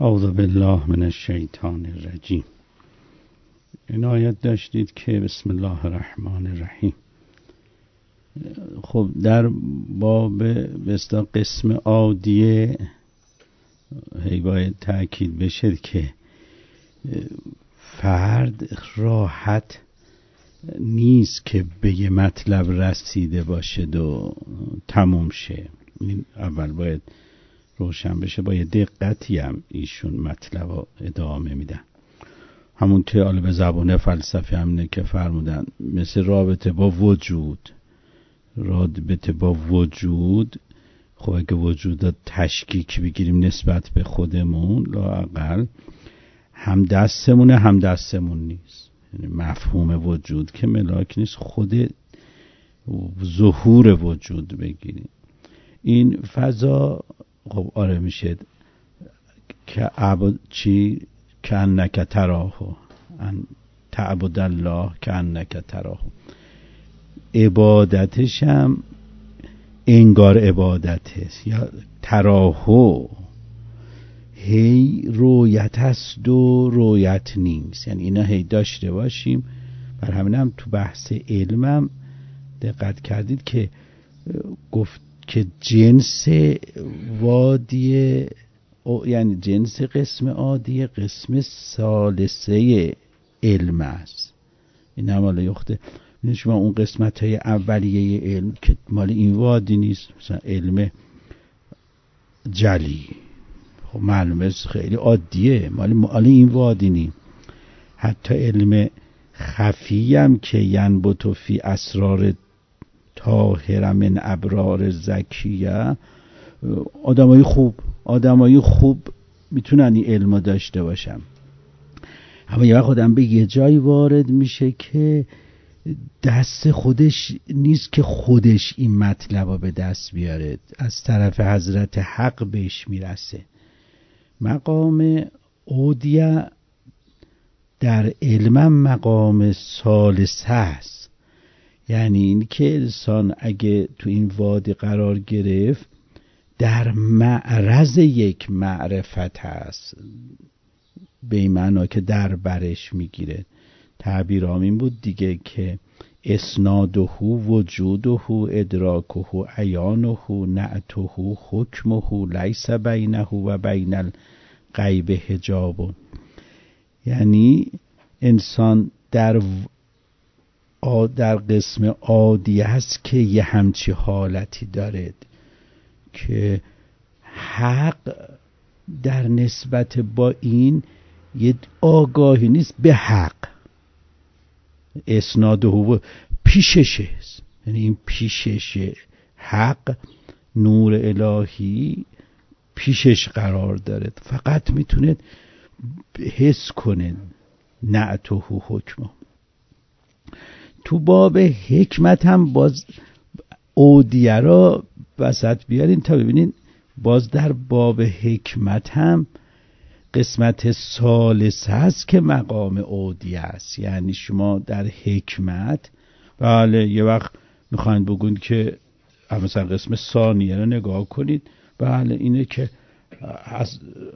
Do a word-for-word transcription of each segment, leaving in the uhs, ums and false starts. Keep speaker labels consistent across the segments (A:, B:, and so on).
A: اعوذ بالله من الشیطان الرجیم. این آیت داشتید که بسم الله الرحمن الرحیم. خب در باب بستا قسم عادیه هی باید تأکید بشه که فرد راحت نیست که به یه مطلب رسیده باشه و تموم شه. این اول باید روشن بشه، با یه دقتی هم ایشون مطلب رو ادامه میدن. همون که حالا به زبان فلسفه همینه که فرمودن، مثل رابطه با وجود. رابطه با وجود، خب اگه وجود رو تشکیک بگیریم نسبت به خودمون، لااقل هم دستمونه هم دستمون نیست. یعنی مفهوم وجود که ملاک نیست، خود ظهور وجود بگیریم. این فضا خب آره میشه که عبد چی که انک تراه، ان تعبد الله که انک تراه. عبادتش هم انگار عبادته یا تراهو، هی رویت است و رویت نیست. یعنی اینا هی داشته باشیم. بر همین هم تو بحث علمم دقت کردید که گفت که جنس وادی، یعنی جنس قسم عادی قسم ثالثه علم است. این هم حالا یخته این شما اون قسمت های اولیه علم که مال این وادی نیست، مثلا علم جلی خب معلومه خیلی عادیه، مال مال این وادی نیست. حتی علم خفی هم که ینبت فی اسرار طاهر من ابرار زکیه، آدمای خوب آدمای خوب میتونن این علمو داشته باشن. اما یه وقت آدم به یه جایی وارد میشه که دست خودش نیست که خودش این مطلب رو به دست بیاره، از طرف حضرت حق بهش میرسه. مقام عودیه در علم مقام ثالثه است. یعنی این که انسان اگه تو این وادی قرار گرفت در معرض یک معرفت هست، به این معنا که در برش میگیره. تعبیر آمین بود دیگه که اسناده وجوده ادراکه عیانه نعته حکمه لیس بینه و بین الغیب حجاب. یعنی انسان در در قسم عادی هست که یه همچی حالتی دارد که حق در نسبت با این یه آگاهی نیست به حق، اسناده و پیششه. یعنی این پیشش حق، نور الهی پیشش قرار داره، فقط میتونه حس کنه نعته حکمه. تو باب حکمت هم باز عودیه را وسط بیارین تا ببینین، باز در باب حکمت هم قسمت ثالث هست که مقام عودیه است. یعنی شما در حکمت بله یه وقت میخواین بگوین که مثلا قسم ثانیه رو نگاه کنید، بله اینه که از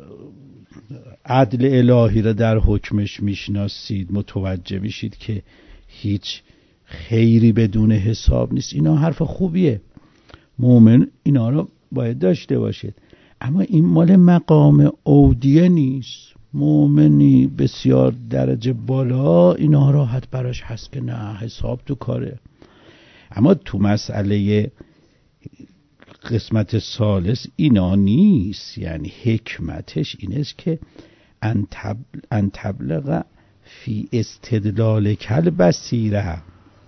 A: عدل الهی رو در حکمش میشناسید، متوجه میشید که هیچ خیری بدون حساب نیست. اینا حرف خوبیه، مومن اینا رو باید داشته باشید. اما این مال مقام عودیه نیست. مومنی بسیار درجه بالا اینا راحت براش هست که نه حساب تو کاره. اما تو مسئله قسمت ثالث اینا نیست. یعنی حکمتش اینه که ان تبلغ فی استدلال کل بصیره،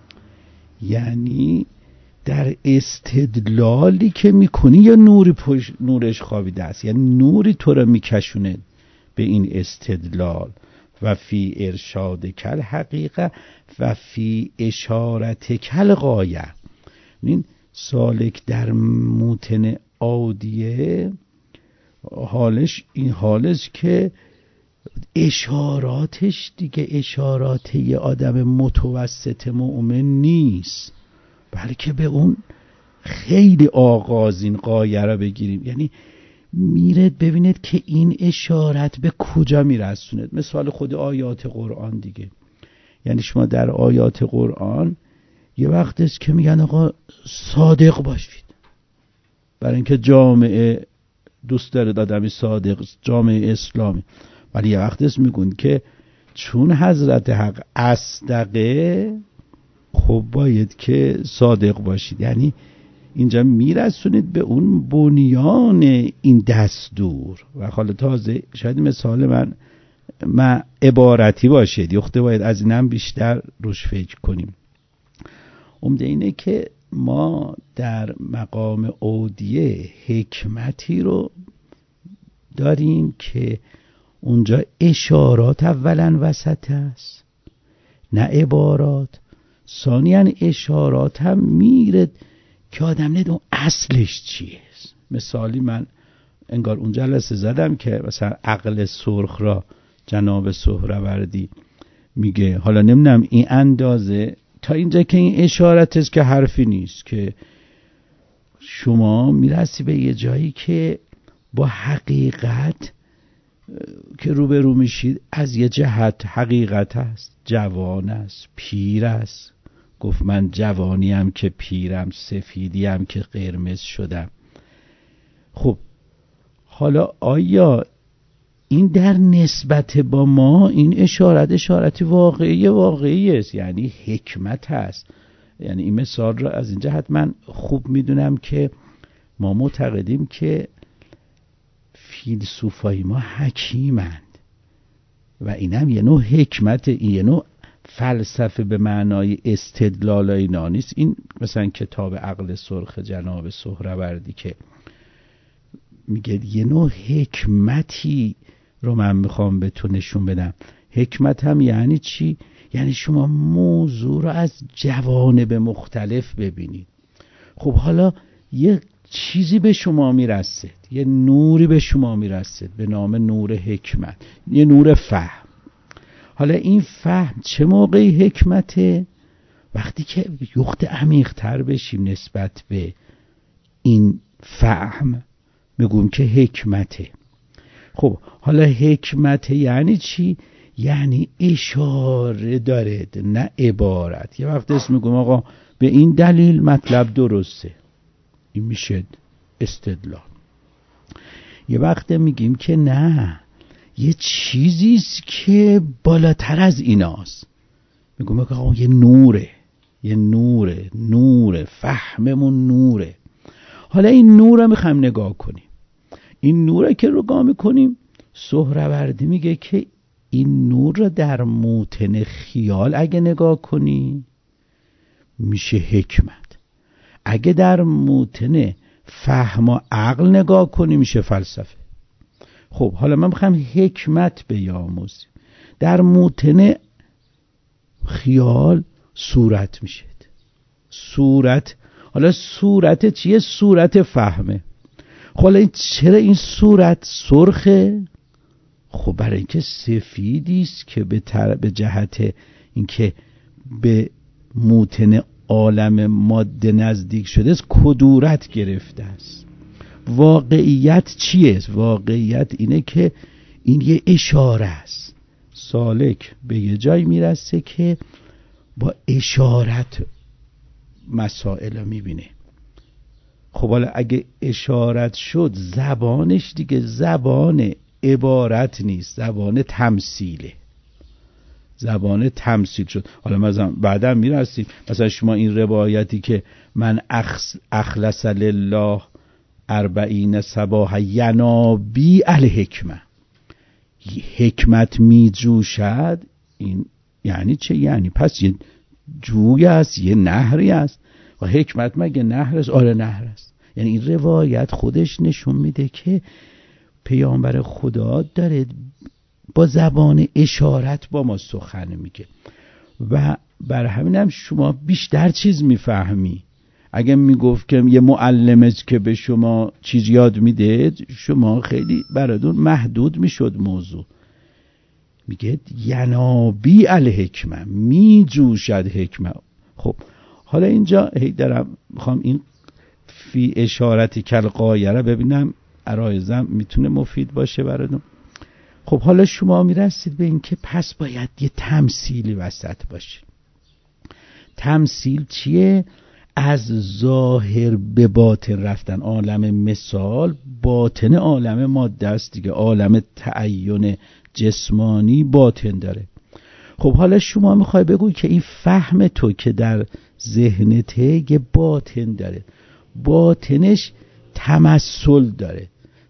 A: یعنی در استدلالی که میکنی یا نوری پشت نورش خوابیده است، یعنی نوری تو رو میکشونه به این استدلال. و فی ارشاد کل حقیقه و فی اشارت کل غایه. این سالک در موتن عادیه حالش این حالش که اشاراتش دیگه اشارات یه آدم متوسط مؤمن نیست، بلکه به اون خیلی آغازین غایه را بگیریم. یعنی میرد ببیند که این اشارت به کجا میرسوند. مثال خود آیات قرآن دیگه. یعنی شما در آیات قرآن یه وقت است که میگن آقا صادق باشید، برای اینکه جامعه دوست داره آدمی صادق، جامعه اسلامی. ولی یه وقت است میگن که چون حضرت حق اصدقه، خب باید که صادق باشید. یعنی اینجا میرسونید به اون بنیان این دستور. و حالا تازه شاید مثال من من عبارتی باشه، دیخته باید از اینم بیشتر روش فکر کنیم. عمده اینه که ما در مقام اودیه حکمتی رو داریم که اونجا اشارات اولا وسط است، نه عبارات. ثانیاً اشارات هم میره که آدم ندون اصلش چیه. مثالی من انگار اون جلسه زدم که مثلا عقل سرخ را جناب سهروردی میگه، حالا نمیدونم این اندازه تا اینجا که این اشارت است که حرفی نیست، که شما میرسی به یه جایی که با حقیقت که روبرو میشید. از یه جهت حقیقت است، جوان است، پیر است. گفت من جوانیم که پیرم، سفیدیم که قرمز شدم. خب حالا آیا این در نسبت با ما این اشارت اشارتی واقعی واقعی است، یعنی حکمت است. یعنی این مثال را از این جهت من خوب میدونم که ما معتقدیم که فیلسوفای ما حکیمند و اینم یه نوع حکمت، این یه نوع فلسفه به معنای استدلال اینا نیست. این مثلا کتاب عقل سرخ جناب سهروردی که میگه یه نوع حکمتی رو من میخوام به تو نشون بدم. حکمت هم یعنی چی؟ یعنی شما موضوع رو از جوانب مختلف ببینید. خب حالا یه چیزی به شما میرسید، یه نوری به شما میرسید به نام نور حکمت، یه نور فهم. حالا این فهم چه موقعی حکمته؟ وقتی که یخت عمیق تر بشیم نسبت به این فهم میگم که حکمته. خب حالا حکمت یعنی چی؟ یعنی اشاره داره نه عبارت. یه وقت اسم میگم آقا به این دلیل مطلب درسته، این میشه استدلال. یه وقت میگیم که نه، یه چیزیست که بالاتر از ایناست، میگم آقا یه نوره، یه نوره، نوره، فهممون نوره. حالا این نور رو میخوایم نگاه کنیم. این نوره که رو نگاه میکنیم، سهروردی میگه که این نور رو در موطن خیال اگه نگاه کنی میشه حکمت، اگه در موطن فهم و عقل نگاه کنی میشه فلسفه. خب حالا من میخوام حکمت بیاموزیم. در موطن خیال صورت میشه. صورت، حالا صورت چیه؟ صورت فهمه. حالا چرا این صورت سرخه؟ خب برای اینکه سفیدی است که به تر... به جهت اینکه به موطن عالم ماده نزدیک شده است، کدورت گرفته است. واقعیت چیه؟ واقعیت اینه که این یه اشاره است. سالک به یه جای میرسه که با اشارت مسائل میبینه. خب حالا اگه اشارت شد، زبانش دیگه زبان عبارت نیست، زبان تمثیله، زبان تمثیل شد. حالا مثلا بعدم میرسیم، مثلا شما این روایتی که من اخص اخلص لله اربعین صباح ینابی الحکمه، حکمت می جوشد، این یعنی چه؟ یعنی پس یه جوی است، یه نهری است. و حکمت مگه نهر است؟ آره نهر است. یعنی این روایت خودش نشون میده که پیامبر خدا داره با زبان اشارت با ما سخن میگه و بر همین هم شما بیشتر چیز میفهمی. اگه میگفت که یه معلم که به شما چیز یاد میده، شما خیلی براتون محدود میشد موضوع. میگه ینابی الحکمه، میجوشد حکمه. خب حالا اینجا هی دارم میخوام این فی اشارتی کل غایه را ببینم عرایزم میتونه مفید باشه براتون. خب حالا شما میرسید به این که پس باید یه تمثیلی وسط باشه. تمثیل چیه؟ از ظاهر به باطن رفتن. عالم مثال باطن عالم ماده است دیگه. عالم تعین جسمانی باطن داره. خب حالا شما میخوای بگوی که این فهم تو که در ذهنته یه باطن داره، باطنش تمثل داره،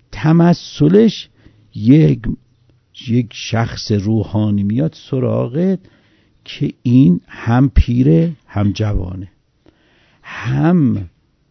A: تمثلش یک یک شخص روحانی میاد سراغت که این هم پیره هم جوانه، هم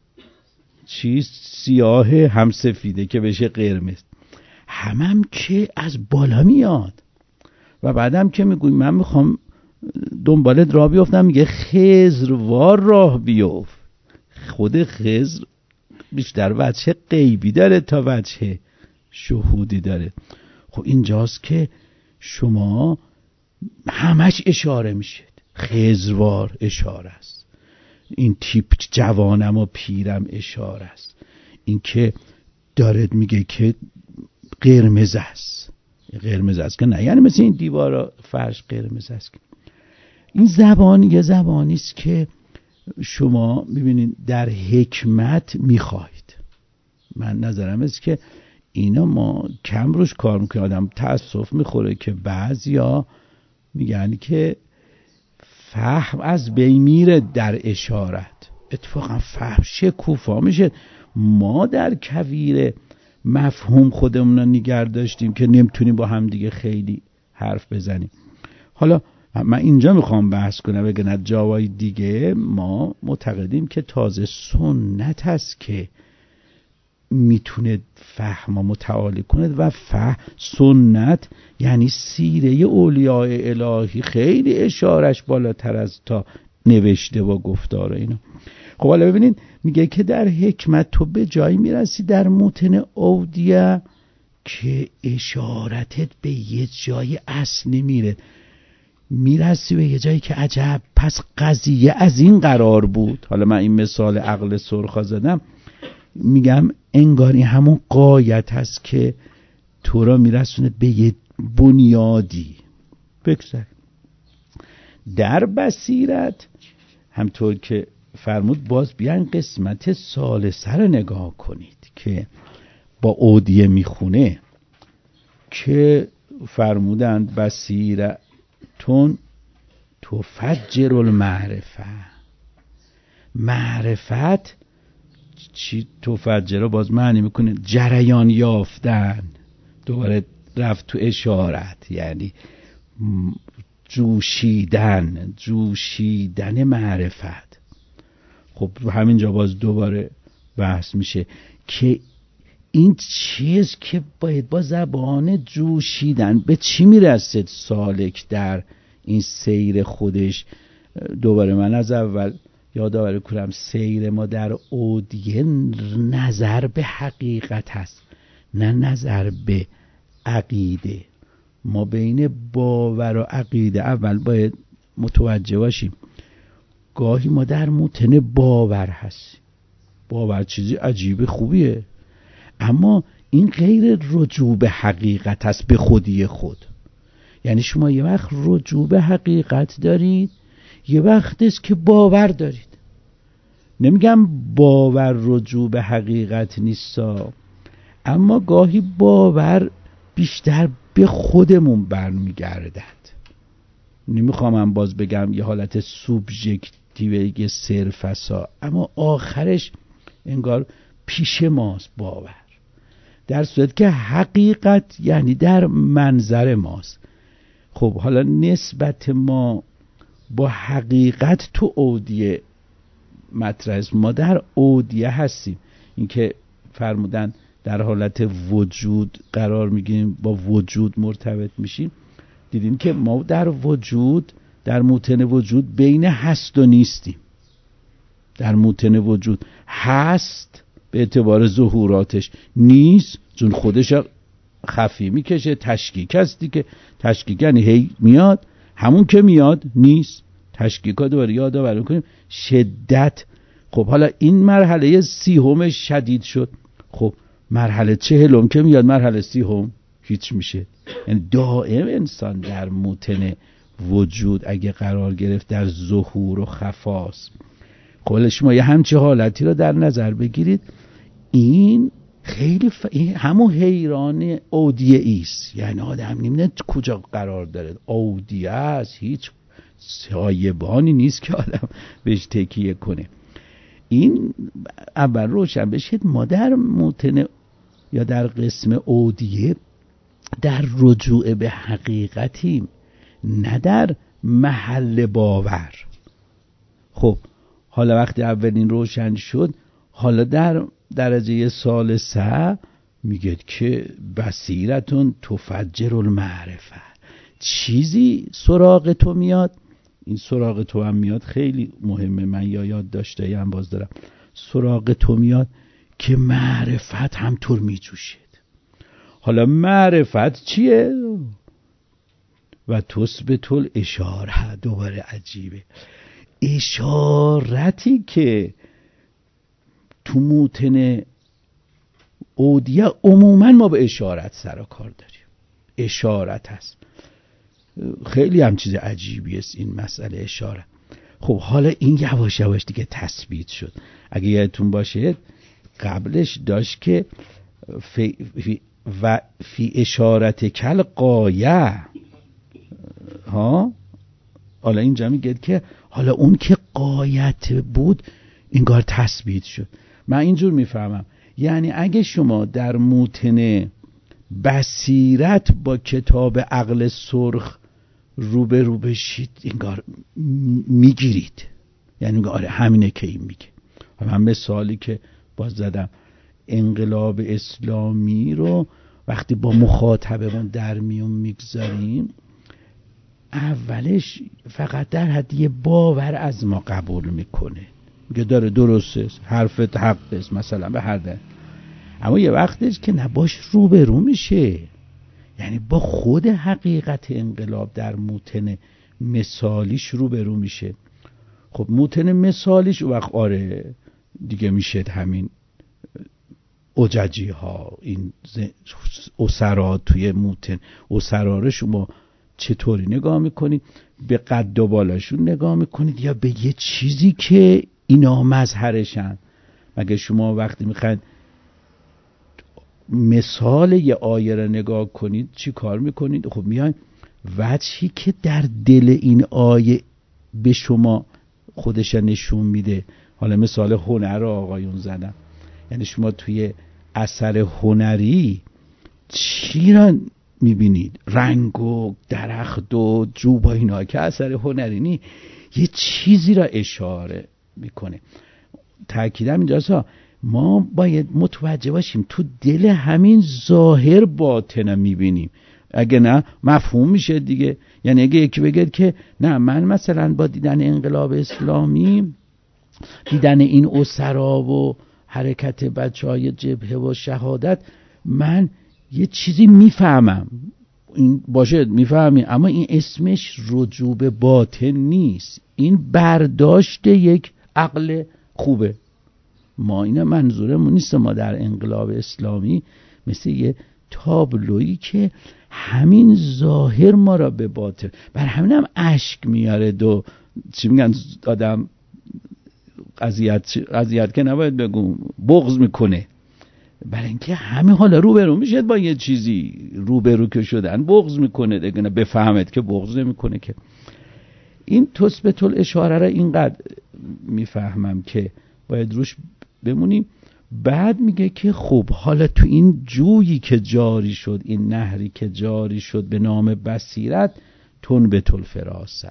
A: چیز سیاهه هم سفیده که بشه قرمز، هم هم که از بالا میاد و بعدم که میگوی من میخوام دنبالت راه بیفتم، میگه خضروار راه بیفت. خود خضر بیشتر وجه غیبی داره تا وجه شهودی داره. خب اینجاست که شما همش اشاره میشه، خضروار اشاره است، این تیپ جوانم و پیرم اشاره است، این که دارد میگه که قرمز است، قرمز است که نه یعنی مثل این دیوارا فرش قرمز است. این زبان یه زبانی است که شما میبینید در حکمت میخواید. من نظرم است که اینا ما کم روش کار میکنیم. آدم تأسف میخوره که بعضیا میگن که فهم از بین میره در اشارت. اتفاقا فهم شکوفا میشه. ما در کویر مفهوم خودمون رو نگه داشتیم که نمیتونیم با هم دیگه خیلی حرف بزنیم. حالا من اینجا میخوام بحث کنم، بگم جاهای دیگه ما معتقدیم که تازه سنت هست که میتونه فهم متعالی کنه و فهم سنت یعنی سیره اولیاء الهی خیلی اشارش بالاتر از تا نوشته و گفتار اینا. خب حالا ببینید میگه که در حکمت تو به جایی میرسی در متن اودیه که اشارتت به یه جای اصلی میره، میرسی به یه جایی که عجب پس قضیه از این قرار بود. حالا من این مثال عقل سرخا زدم، میگم انگاری همون غایت هست که تو را میرسونه به یه بنیادی. بگذار در بصیرت همطور که فرمود باز بیان قسمت ثالثه رو نگاه کنید که با اودیه میخونه که فرمودند بصیرتون تفجر المعرفه. معرفت چی تفجر باز معنی میکنه جریان یافتن، دوباره رفت تو اشارت یعنی جوشیدن، جوشیدن معرفت. خب همینجا باز دوباره بحث میشه که این چیز که باید با زبان جوشیدن به چی میرسد سالک در این سیر خودش. دوباره من از اول یادآوری کنم سیر ما در اودیه نظر به حقیقت هست نه نظر به عقیده. ما بین باور و عقیده اول باید متوجه باشیم. گاهی ما در متن باور هستیم، باور چیزی عجیب خوبیه، اما این غیر رجوع به حقیقت هست به خودی خود. یعنی شما یه وقت رجوع به حقیقت دارید، یه وقت است که باور دارید. نمیگم باور رجوع به حقیقت نیستا، اما گاهی باور بیشتر به خودمون برمیگردد. نمیخوام من باز بگم یه حالت سوبژکتیو یه صرفسا، اما آخرش انگار پیش ماست باور، در صورت که حقیقت یعنی در منظر ماست. خب حالا نسبت ما با حقیقت تو اودیه مطرح است. ما در اودیه هستیم، اینکه فرمودن در حالت وجود قرار میگیریم، با وجود مرتبط میشیم. دیدیم که ما در وجود، در موطن وجود بین هست و نیستیم. در موطن وجود هست به اعتبار ظهوراتش، نیست چون خودش خفی میکشه، تشکیک هستی که تشکیک یعنی هی میاد، همون که میاد نیست. تشکیکا دوباره یادآوری کنیم شدت. خب حالا این مرحله سیهم شدید شد. خب مرحله چهلم که میاد مرحله سیهم هیچ میشه. یعنی دائم انسان در موطن وجود اگه قرار گرفت در ظهور و خفاست. خب شما یه همچه حالتی رو در نظر بگیرید، این خیلی ف... این همون حیران اودیه ایست. یعنی آدم نمیدونه کجا قرار داره، اودیه است، هیچ سایبانی نیست که آدم بهش تکیه کنه. این اول روشن بشید ما در موطن یا در قسم اودیه در رجوع به حقیقتیم، نه در محل باور. خب حالا وقتی اولین روشن شد، حالا در درجه ثالثه میگه که بصیرتون تفجر المعرفه، چیزی سراغ تو میاد. این سراغ تو هم میاد خیلی مهمه، من یا یاد داشته هم باز دارم. سراغ تو میاد که معرفت همطور میجوشید. حالا معرفت چیه؟ و تثبت الاشاره، دوباره عجیبه، اشارتی که تو موطن اودیه عموما ما به اشارت سر و کار داریم، اشارت هست. خیلی هم چیز عجیبی است این مسئله اشاره. خب حالا این یواش یواش دیگه تثبیت شد. اگه یادتون باشه قبلش داشت که فی فی و فی اشارت کل قایه ها، حالا اینجا میگه که حالا اون که قایت بود اینگار تثبیت شد. من اینجور میفهمم، یعنی اگه شما در موطن بصیرت با کتاب عقل سرخ روبرو بشید اینگار میگیرید، یعنی آره همینه که این میگه. من مثالی که باز زدم، انقلاب اسلامی رو وقتی با مخاطبمون در میون میگذاریم، اولش فقط در حد یه باور از ما قبول میکنه، میگه داره درسته، حرفت حق است مثلا به هر ده. اما یه وقتش که نباش روبرو میشه، یعنی با خود حقیقت انقلاب در موطن مثالیش روبرو میشه. خب موطن مثالیش وقت آره دیگه میشه همین اججی ها، این اسرا توی موطن. اسرا رو شما چطوری نگاه میکنید؟ به قد و بالاشون نگاه میکنید یا به یه چیزی که اینا مظهرشن؟ مگه شما وقتی میخواید مثال یه آیه رو نگاه کنید چی کار میکنید؟ خب میاین وجهی که در دل این آیه به شما خودش نشون میده. حالا مثال هنر رو آقایون زدم، یعنی شما توی اثر هنری چی را میبینید؟ رنگ و درخت و جوب و اینا که اثر هنری نی، یه چیزی را اشاره میکنه. تأکیدم اینجاست ما باید متوجه باشیم تو دل همین ظاهر باطن میبینیم، اگه نه مفهوم میشه دیگه. یعنی اگه یکی بگه که نه من مثلا با دیدن انقلاب اسلامی، دیدن این اسرا و حرکت بچه های جبهه و شهادت، من یه چیزی میفهمم، این باشه میفهمی، اما این اسمش رجوع به باطن نیست، این برداشت یک عقل خوبه. ما اینا منظورمون نیست. ما در انقلاب اسلامی مثل یه تابلویی که همین ظاهر ما را به باطن، بر همین هم اشک میاره دو چی میگن آدم اذیت اذیت که نباید بگم بغض میکنه، برای اینکه همه حالا روبرو میشه با یه چیزی، روبرو که شدن بغض میکنه دیگه، نه بفهمد که بغض نمیکنه که. این تثبت الاشاره را اینقدر میفهمم که باید روش بمونیم. بعد میگه که خب حالا تو این جویی که جاری شد، این نهری که جاری شد به نام بصیرت، تنبت الفراست،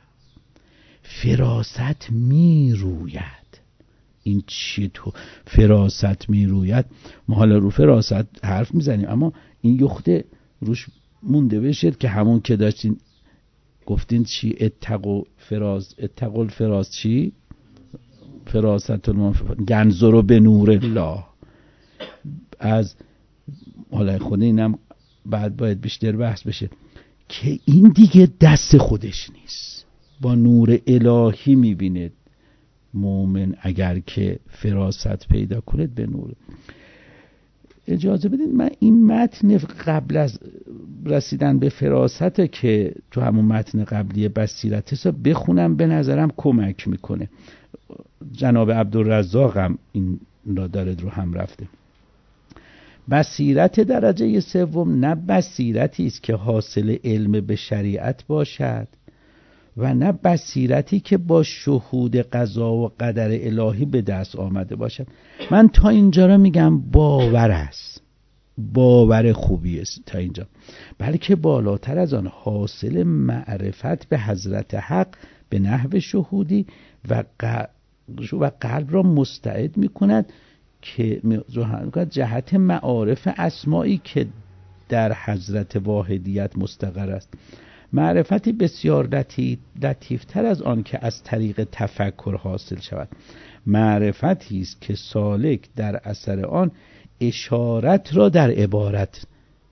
A: فراست میروید. این چیه تو فراست میروید؟ ما حالا رو فراست حرف میزنیم، اما این یخته روش مونده بشید که همون که داشتین گفتین چی؟ اتقو فراز اتقو الفراز چی؟ فراست گنزرو به نور الله. از حالا خود اینم بعد باید بیشتر بحث بشه که این دیگه دست خودش نیست، با نور الهی میبینه مومن اگر که فراست پیدا کنید به نور. اجازه بدید من این متن قبل از رسیدن به فراسته که تو همون متن قبلی بصیرت بخونم، به نظرم کمک میکنه. جناب عبدالرزاق هم این را داره رو هم رفته. بصیرت درجه سوم نه بصیرتی است که حاصل علم به شریعت باشد و نه بصیرتی که با شهود قضا و قدر الهی به دست آمده باشد. من تا اینجا را میگم باور است، باور خوبی است تا اینجا، بلکه بالاتر از آن حاصل معرفت به حضرت حق به نحو شهودی و و قلب را مستعد میکند که جهت معارف اسمایی که در حضرت واحدیت مستقر است. معرفتی بسیار لطیف لطیفتر از آن که از طریق تفکر حاصل شود. معرفتی است که سالک در اثر آن اشارت را در عبارت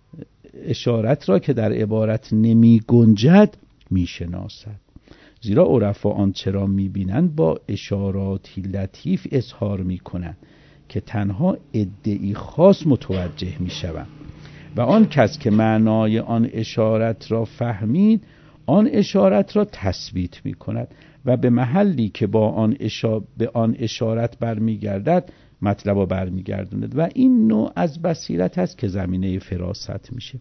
A: اشارت را که در عبارت نمی گنجد می شناسد. زیرا عرفا آنچه را می بینند با اشاراتی لطیف اظهار می کنند که تنها ادعی خاص متوجه می شوند و آن کس که معنای آن اشارت را فهمید آن اشارت را تثبیت می کند و به محلی که با آن اشا... به آن اشارت برمیگردد مطلب را برمیگردوند و این نوع از بصیرت است که زمینه فراست میشه.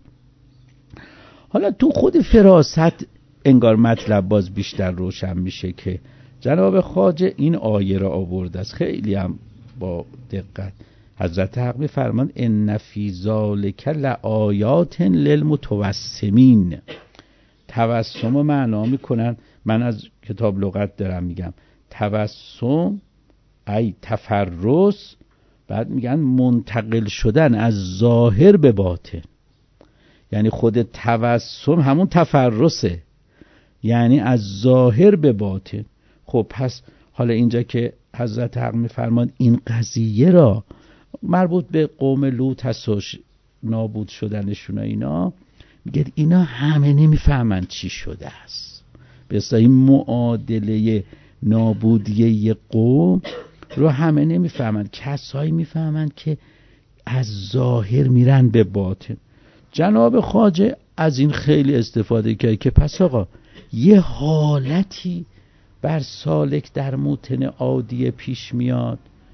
A: حالا تو خود فراست انگار مطلب باز بیشتر روشن میشه که جناب خواجه این آیه را آورده است، خیلی هم با دقت. حضرت حق می‌فرمایند ان فی ذلک لآیات للمتوسمین. توسم رو معنا میکنن، من از کتاب لغت دارم میگم، توسم ای تفرس، بعد میگن منتقل شدن از ظاهر به باطن، یعنی خود توسم همون تفرسه، یعنی از ظاهر به باطن. خب پس حالا اینجا که حضرت حق میفرماد این قضیه را مربوط به قوم لوط هست و نابود شدنشون و اینا، میگه اینا همه نمیفهمن چی شده است. به اصطلاح این معادله نابودی قوم رو همه نمیفهمن، کسایی میفهمن که از ظاهر میرن به باطن. جناب خواجه از این خیلی استفاده کرد که پس آقا یه حالتی بر سالک در موطن عادی پیش میاد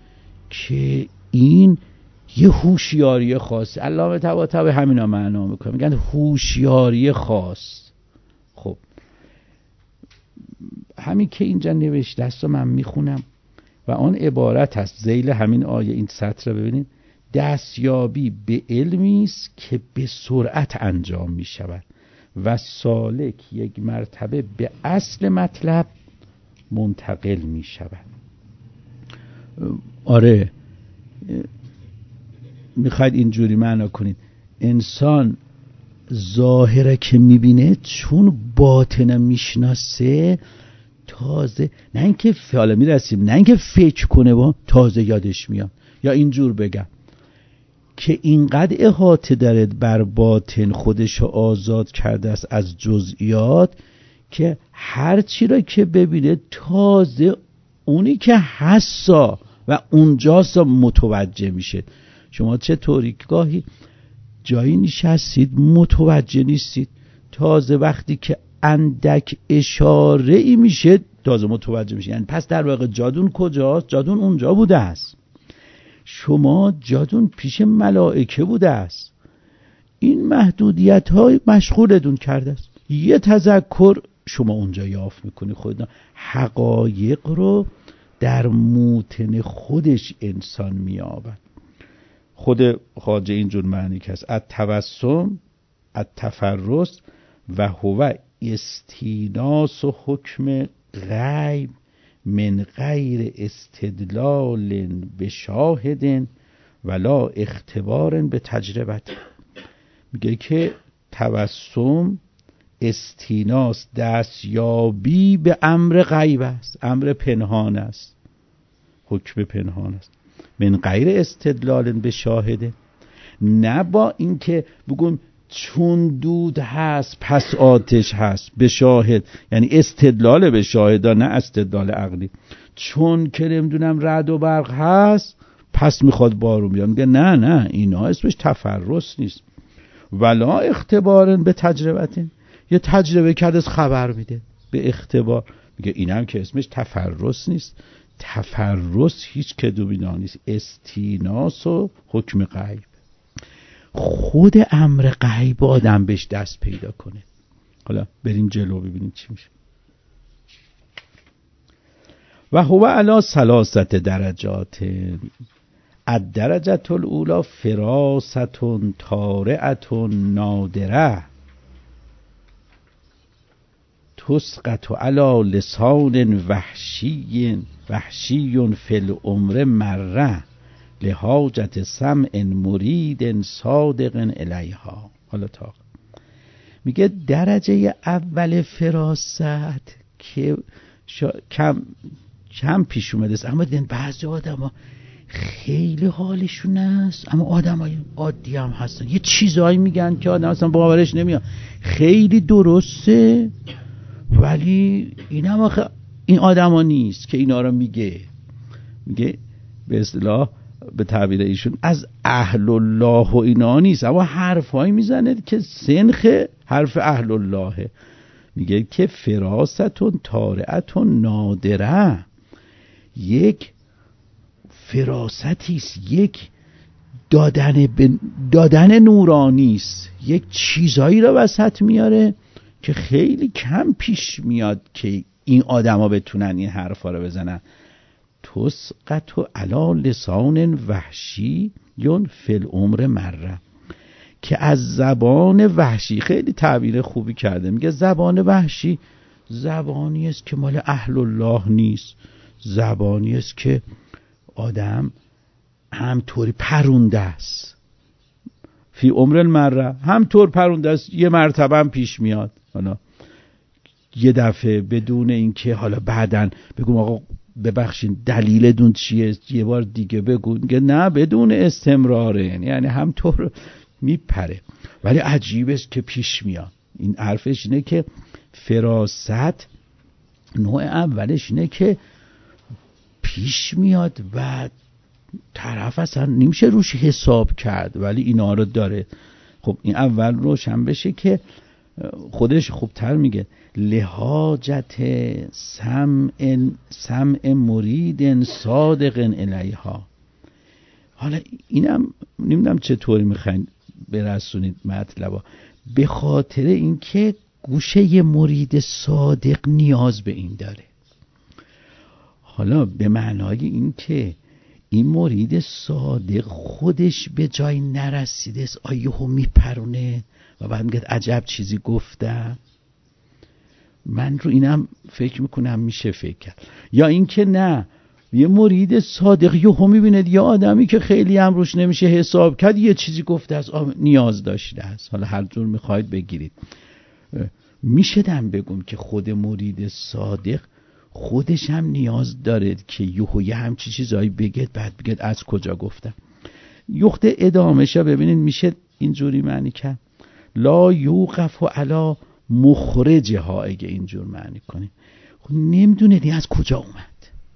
A: که این یه هوشیاری خاص، علامه طباطبایی همینا معنا میکنه، میگن هوشیاری خاص. خب همین که اینجا نوشته است و من میخونم و آن عبارت هست ذیل همین آیه، این سطر رو ببینید: دستیابی به علمی است که به سرعت انجام می شود و سالک یک مرتبه به اصل مطلب منتقل می شود. آره میخواید اینجوری معنا کنید، انسان ظاهره که میبینه چون باطنه میشناسه تازه، نه اینکه حالا میرسیم نه اینکه فکر کنه با تازه یادش میاد، یا اینجور بگم که اینقدر احاطه داره بر باطن خودش آزاد کرده است از جزئیات که هر چی را که ببینه تازه اونی که حسا و اونجاست متوجه میشه. شما چطوری گاهی جایی نشستید متوجه نیستید، تازه وقتی که اندک اشاره ای میشه تازه متوجه میشه، یعنی پس در واقع جادون کجاست؟ جادون اونجا بوده است، شما جادون پیش ملائکه بوده است. این محدودیت های مشغولتون کرده است، یه تذکر شما اونجا یافت میکنی خودتون حقایق رو در موطن خودش انسان مییابد. خود خواجه اینجور معنی که است: التوسم التفرس و هو استیناس و حکم غیب من غیر استدلال به شاهد ولا اختبار به تجربت. میگه که توسم استیناس دستیابی به امر غیب است، امر پنهان است، حکم پنهان است، من غیر استدلال به شاهده، نه با اینکه بگم چون دود هست پس آتش هست به شاهد، یعنی استدلال به شاهد، نه استدلال عقلی. چون که نمیدونم رعد و برق هست پس میخواد بارون بیاد. میگه نه نه اینا اسمش تفرس نیست. ولا اختبارن به تجربتین، یه تجربه کرده خبر میده به اختبار. میگه اینم که اسمش تفرس نیست. تفرس هیچ کدوم نیست. استیناس و حکم غیب، خود امر غیب آدم بهش دست پیدا کنه. حالا بریم جلو ببینیم چی میشه. و هو علی ثلاثت درجات، الدرجة الاولی فراست طارئة نادره تسقط علی لسان وحشی وحشی فی العمر مره لحاجت سمع مرید صادق الیها. حالا تا میگه درجه اول فراست که شا... کم کم پیش اومده است، اما دیدن بعضی آدم خیلی حالشون است، اما آدم های عادی هم هستن یه چیزایی میگن که آدم اصلا باورش نمیاد خیلی درسته، ولی این هم آخه این آدم ها نیست که اینا رو میگه. میگه به اصطلاح به تعبیر ایشون از اهل الله و اینا نیست، اما حرفایی میزنه که سنخ حرف اهل اللهه. میگه که فراستون طارئتون نادره، یک فراستی است، یک دادن ب... دادن نورانی است، یک چیزایی رو وسط میاره که خیلی کم پیش میاد که این آدما بتونن این حرفا رو بزنن. تسقط علی لسان وحشی یون فی العمر مره، که از زبان وحشی، خیلی تعبیر خوبی کرده، میگه زبان وحشی زبانی است که مال اهل الله نیست، زبانی است که آدم همطوری پرونده است. فی عمر المره، همطور پرونده است، یه مرتبه هم پیش میاد، حالا یه دفعه بدون اینکه حالا بعدن بگم آقا ببخشین دلیلتون چیه یه بار دیگه بگو، میگه نه بدون استمراره، یعنی همطور میپره ولی عجیب است که پیش میاد. این حرفش اینه که فراست نوع اولش اینه که پیش میاد و طرف اصلا نمیشه روش حساب کرد، ولی اینا رو داره. خب این اول روشن بشه که خودش خوبتر میگه لحاجت سمع سمع مرید صادق الیها. حالا اینم نمیدونم چطوری میخواین برسونید مطلبا، به خاطر اینکه گوشه یه مرید صادق نیاز به این داره. حالا به معنای این که این مرید صادق خودش به جای نرسیده است، آیهو میپرونه و بعد میگه عجب چیزی گفتم. من رو اینم فکر میکنم میشه فکر کرد. یا این که نه، یه مرید صادق یهو میبینه یه آدمی که خیلی هم روش نمیشه حساب کرد یه چیزی گفته است، نیاز داشته است. حالا هر جور میخواید بگیرید. میشه دم بگم که خود مرید صادق خودش هم نیاز داره که یهو یه همچی چیزایی بگید بعد بگید از کجا گفتم. یخت ادامهش ببینید میشه اینجوری معنی کرد لا یوقف علی مخرجها. اگه اینجور معنی کنیم نمیدونه دی از کجا اومد،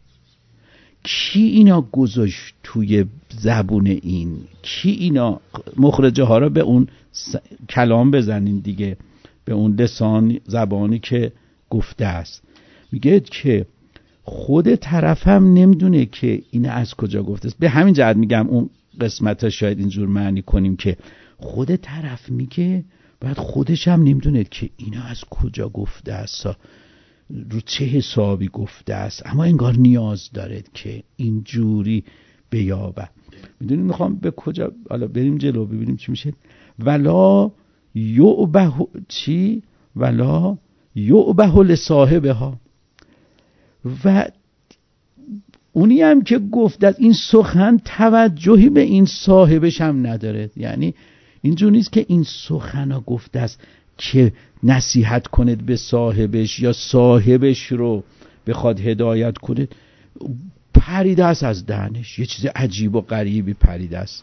A: کی اینا گذاشت توی زبون این، کی اینا مخرجه ها رو به اون س... کلام بزنین دیگه، به اون لسان زبانی که گفته است. میگه که خود طرف هم نمیدونه که این از کجا گفته است. به همین جهت میگم اون قسمت ها شاید اینجور معنی کنیم که خود طرف میگه بعد خودش هم نمیدونه که اینا از کجا گفته است، رو چه حسابی گفته است، اما انگار نیاز داره که اینجوری بیابه. میدونید میخوام به کجا، حالا بریم جلو ببینیم چی میشه. ولا یعبه چی؟ ولا یعبه لصاحبها. و اونی هم که گفته از این سخن توجهی به این صاحبش هم نداره. یعنی اینجور نیست که این سخن گفته است که نصیحت کنید به صاحبش یا صاحبش رو بخواد هدایت کنید، پریده است از دهنش، یه چیز عجیب و غریبی پریده است.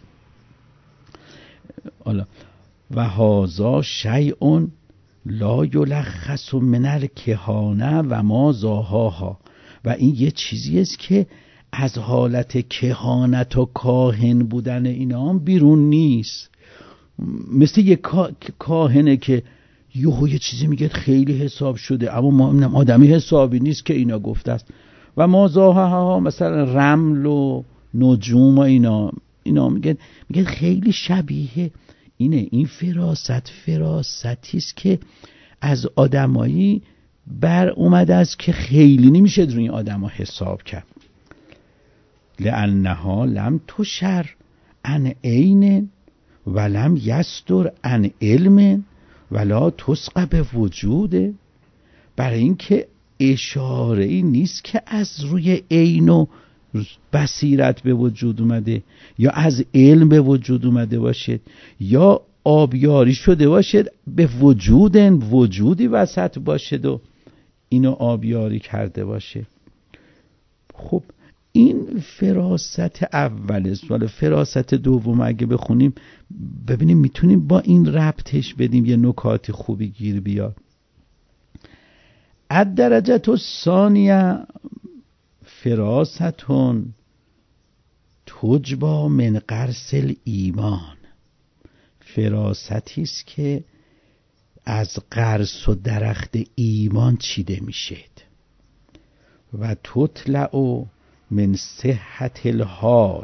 A: حالا و هذا شیء لا یلخص من الکهانه و ما زاهاها. و این یه چیزی است که از حالت کهانت و کاهن بودن اینا هم بیرون نیست. مثل یک کاهنه که یهو یه چیزی میگه خیلی حساب شده، اما ما آدمی حسابی نیست که اینا گفته است. و ما ها مثلا رمل و نجوم و اینا اینا میگه میگه خیلی شبیه اینه. این فراست فراستی است که از آدمایی بر اومده است که خیلی نمیشه روی این آدما حساب کرد. لانها لم تشر عن عین ولم یصدر عن علم ولا تسق به وجوده. برای اینکه اشاره ای نیست که از روی عین و بصیرت به وجود اومده یا از علم به وجود اومده باشد یا آبیاری شده باشد به وجودن وجودی وسط باشد و اینو آبیاری کرده باشه. خب این فراست اوله. سوال فراست دوم اگه بخونیم ببینیم میتونیم با این ربطش بدیم یه نکات خوبی گیر بیاد. الدرجه الثانیه فراستون تجبا من قرص الایمان. فراستی است که از قرص و درخت ایمان چیده میشد. و تطلع من صحت الحال،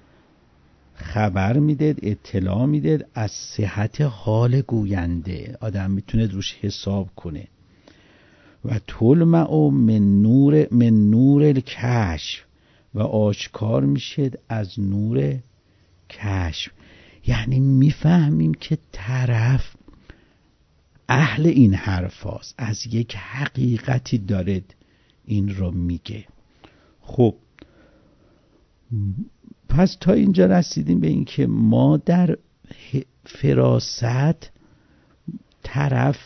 A: خبر میدید اطلاع میدید از صحت حال گوینده، آدم میتونه روش حساب کنه. و تلمع من نور من نور الکشف، و آشکار میشه از نور کشف. یعنی میفهمیم که طرف اهل این حرف هاست، از یک حقیقتی دارد این رو میگه. خب پس تا اینجا رسیدیم به این که ما در فراست طرف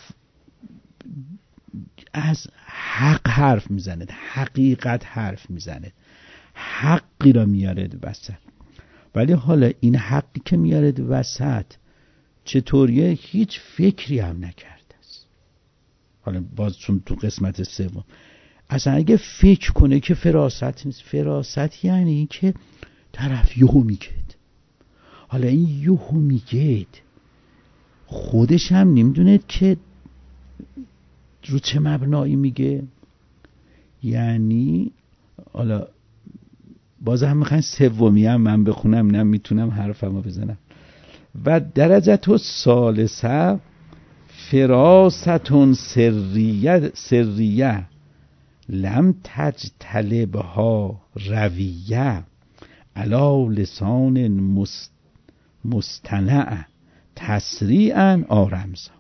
A: از حق حرف میزنه، حقیقت حرف میزنه، حقی را میارد وسط. ولی حالا این حقی که میارد وسط چطوریه؟ هیچ فکری هم نکرده است. حالا باز چون تو قسمت سوم اصلا اگه فکر کنه که فراست نیست. فراست یعنی این که طرف یهو میگید. حالا این یهو میگید خودش هم نمیدونه که رو چه مبنایی میگه. یعنی حالا باز هم میخواین سومی هم من بخونم، نه میتونم حرفمو بزنم. و درجه تو ثالثه فراستون سریه سریه لم تجتلبها رویه علی لسان مست مستنع تسریعا آرمزا.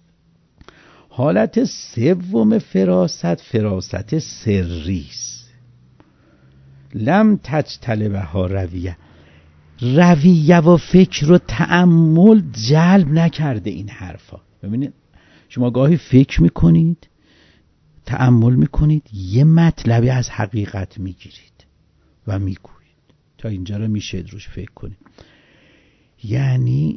A: حالت سوم فراست فراست سری است. لم تجتلبها رویه، رویه و فکر و تأمل جلب نکرده این حرفا. ببینید شما گاهی فکر میکنید، تأمل میکنید، یه مطلبی از حقیقت میگیرید و میگویید. تا اینجا رو میشه روش فکر کنید. یعنی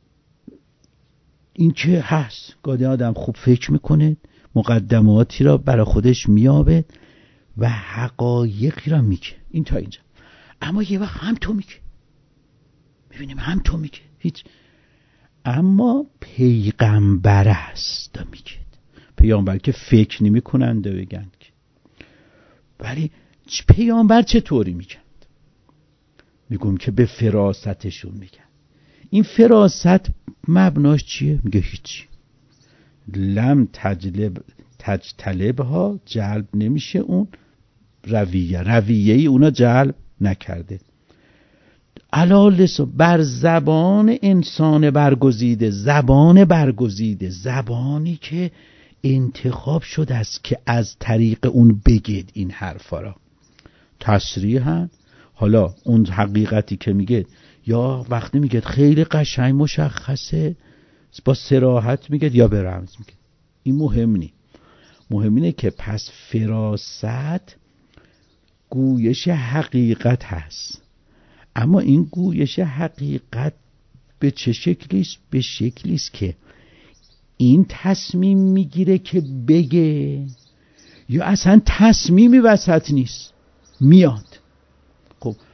A: این که هست گاهی آدم خوب فکر میکنه، مقدماتی را برای خودش میابه و حقایقی را میگه. این تا اینجا. اما یه وقت هم تو میگه، ببینیم هم تو میگه هیچ. اما پیغمبر است میگه. پیامبر که فکر نمی کنند بگن که، ولی پیامبر چطوری میگن؟ میگم که به فراستشون میگن. این فراست مبناش چیه؟ میگه هیچی. لم تجلب تجتلبها، جلب نمیشه اون رویه، رویه ای اونا جلب نکرده. علالس بر زبان انسان برگزیده، زبان برگزیده، زبانی که انتخاب شده است که از طریق اون بگید این حرفا را تصریحاً. حالا اون حقیقتی که میگه یا وقتی میگه خیلی قشنگ مشخصه با صراحت میگه یا به رمز میگه، این مهم نی. مهم اینه که پس فراست گویش حقیقت هست. اما این گویش حقیقت به چه شکلی است؟ به شکلی است که این تصمیم میگیره که بگه یا اصلا تصمیمی وسط نیست، میاد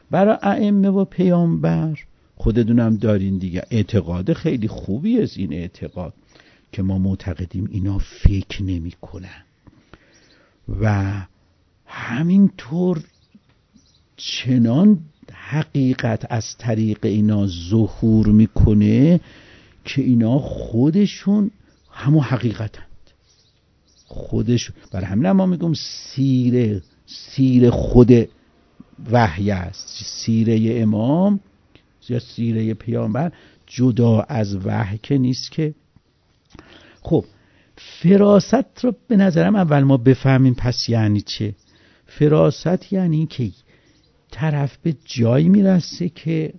A: برای ائمه و پیامبر خودتونم دارین دیگه. اعتقاد خیلی خوبی است این اعتقاد که ما معتقدیم اینا فکر نمی کنن و همینطور چنان حقیقت از طریق اینا ظهور میکنه که اینا خودشون همون حقیقتند خودش. برای همین ما میگم سیره سیره خود وحی است، سیره امام یا سیره پیامبر جدا از وحی که نیست که. خب فراست رو به نظرم اول ما بفهمیم پس یعنی چه. فراست یعنی که طرف به جایی میرسه که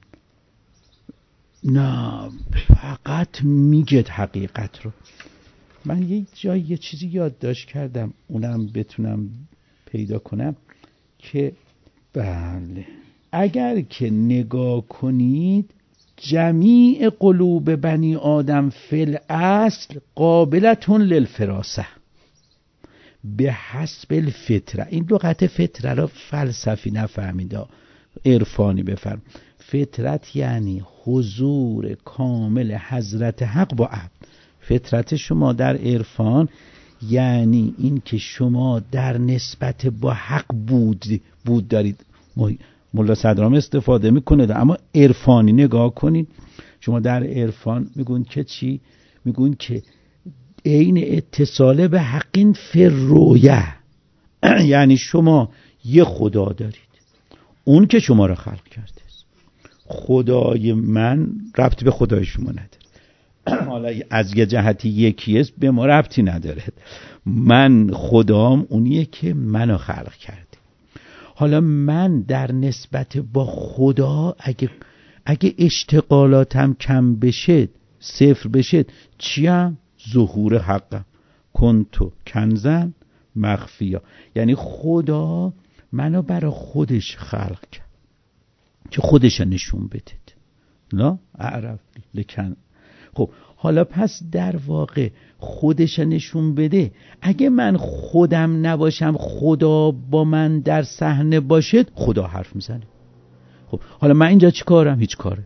A: نه فقط میگه حقیقت رو. من یک جایی یه چیزی یادداشت کردم اونم بتونم پیدا کنم که بله اگر که نگاه کنید جمیع قلوب بنی آدم فی الاصل قابلتون للفراسه به حسب الفطره. این لغت فطره را فلسفی نفهمید، عرفانی بفهم. فطرت یعنی حضور کامل حضرت حق با عبد. فطرت شما در عرفان یعنی این که شما در نسبت با حق بود بود دارید. مولا صدرام استفاده میکنه اما عرفانی نگاه کنید. شما در عرفان میگون که چی؟ میگون که عین اتصال به حقین فرویه یعنی شما یه خدا دارید، اون که شما را خلق کرده است. خدای من ربطی به خدای شما نداره، حالا از یه جهتی یکی است به ما ربطی نداره. من خدام اونیه که منو خلق کرده. حالا من در نسبت با خدا اگه اگه اشتغالاتم کم بشه، صفر بشه، چیم؟ ظهور حقم. کنتو کنزن مخفیا، یعنی خدا منو برای خودش خلق کرد که خودش نشون بده. لا اعرف لکن. خب حالا پس در واقع خودش نشون بده. اگه من خودم نباشم خدا با من در صحنه باشه خدا حرف میزنه. خب حالا من اینجا چی کارم؟ هیچ کاره.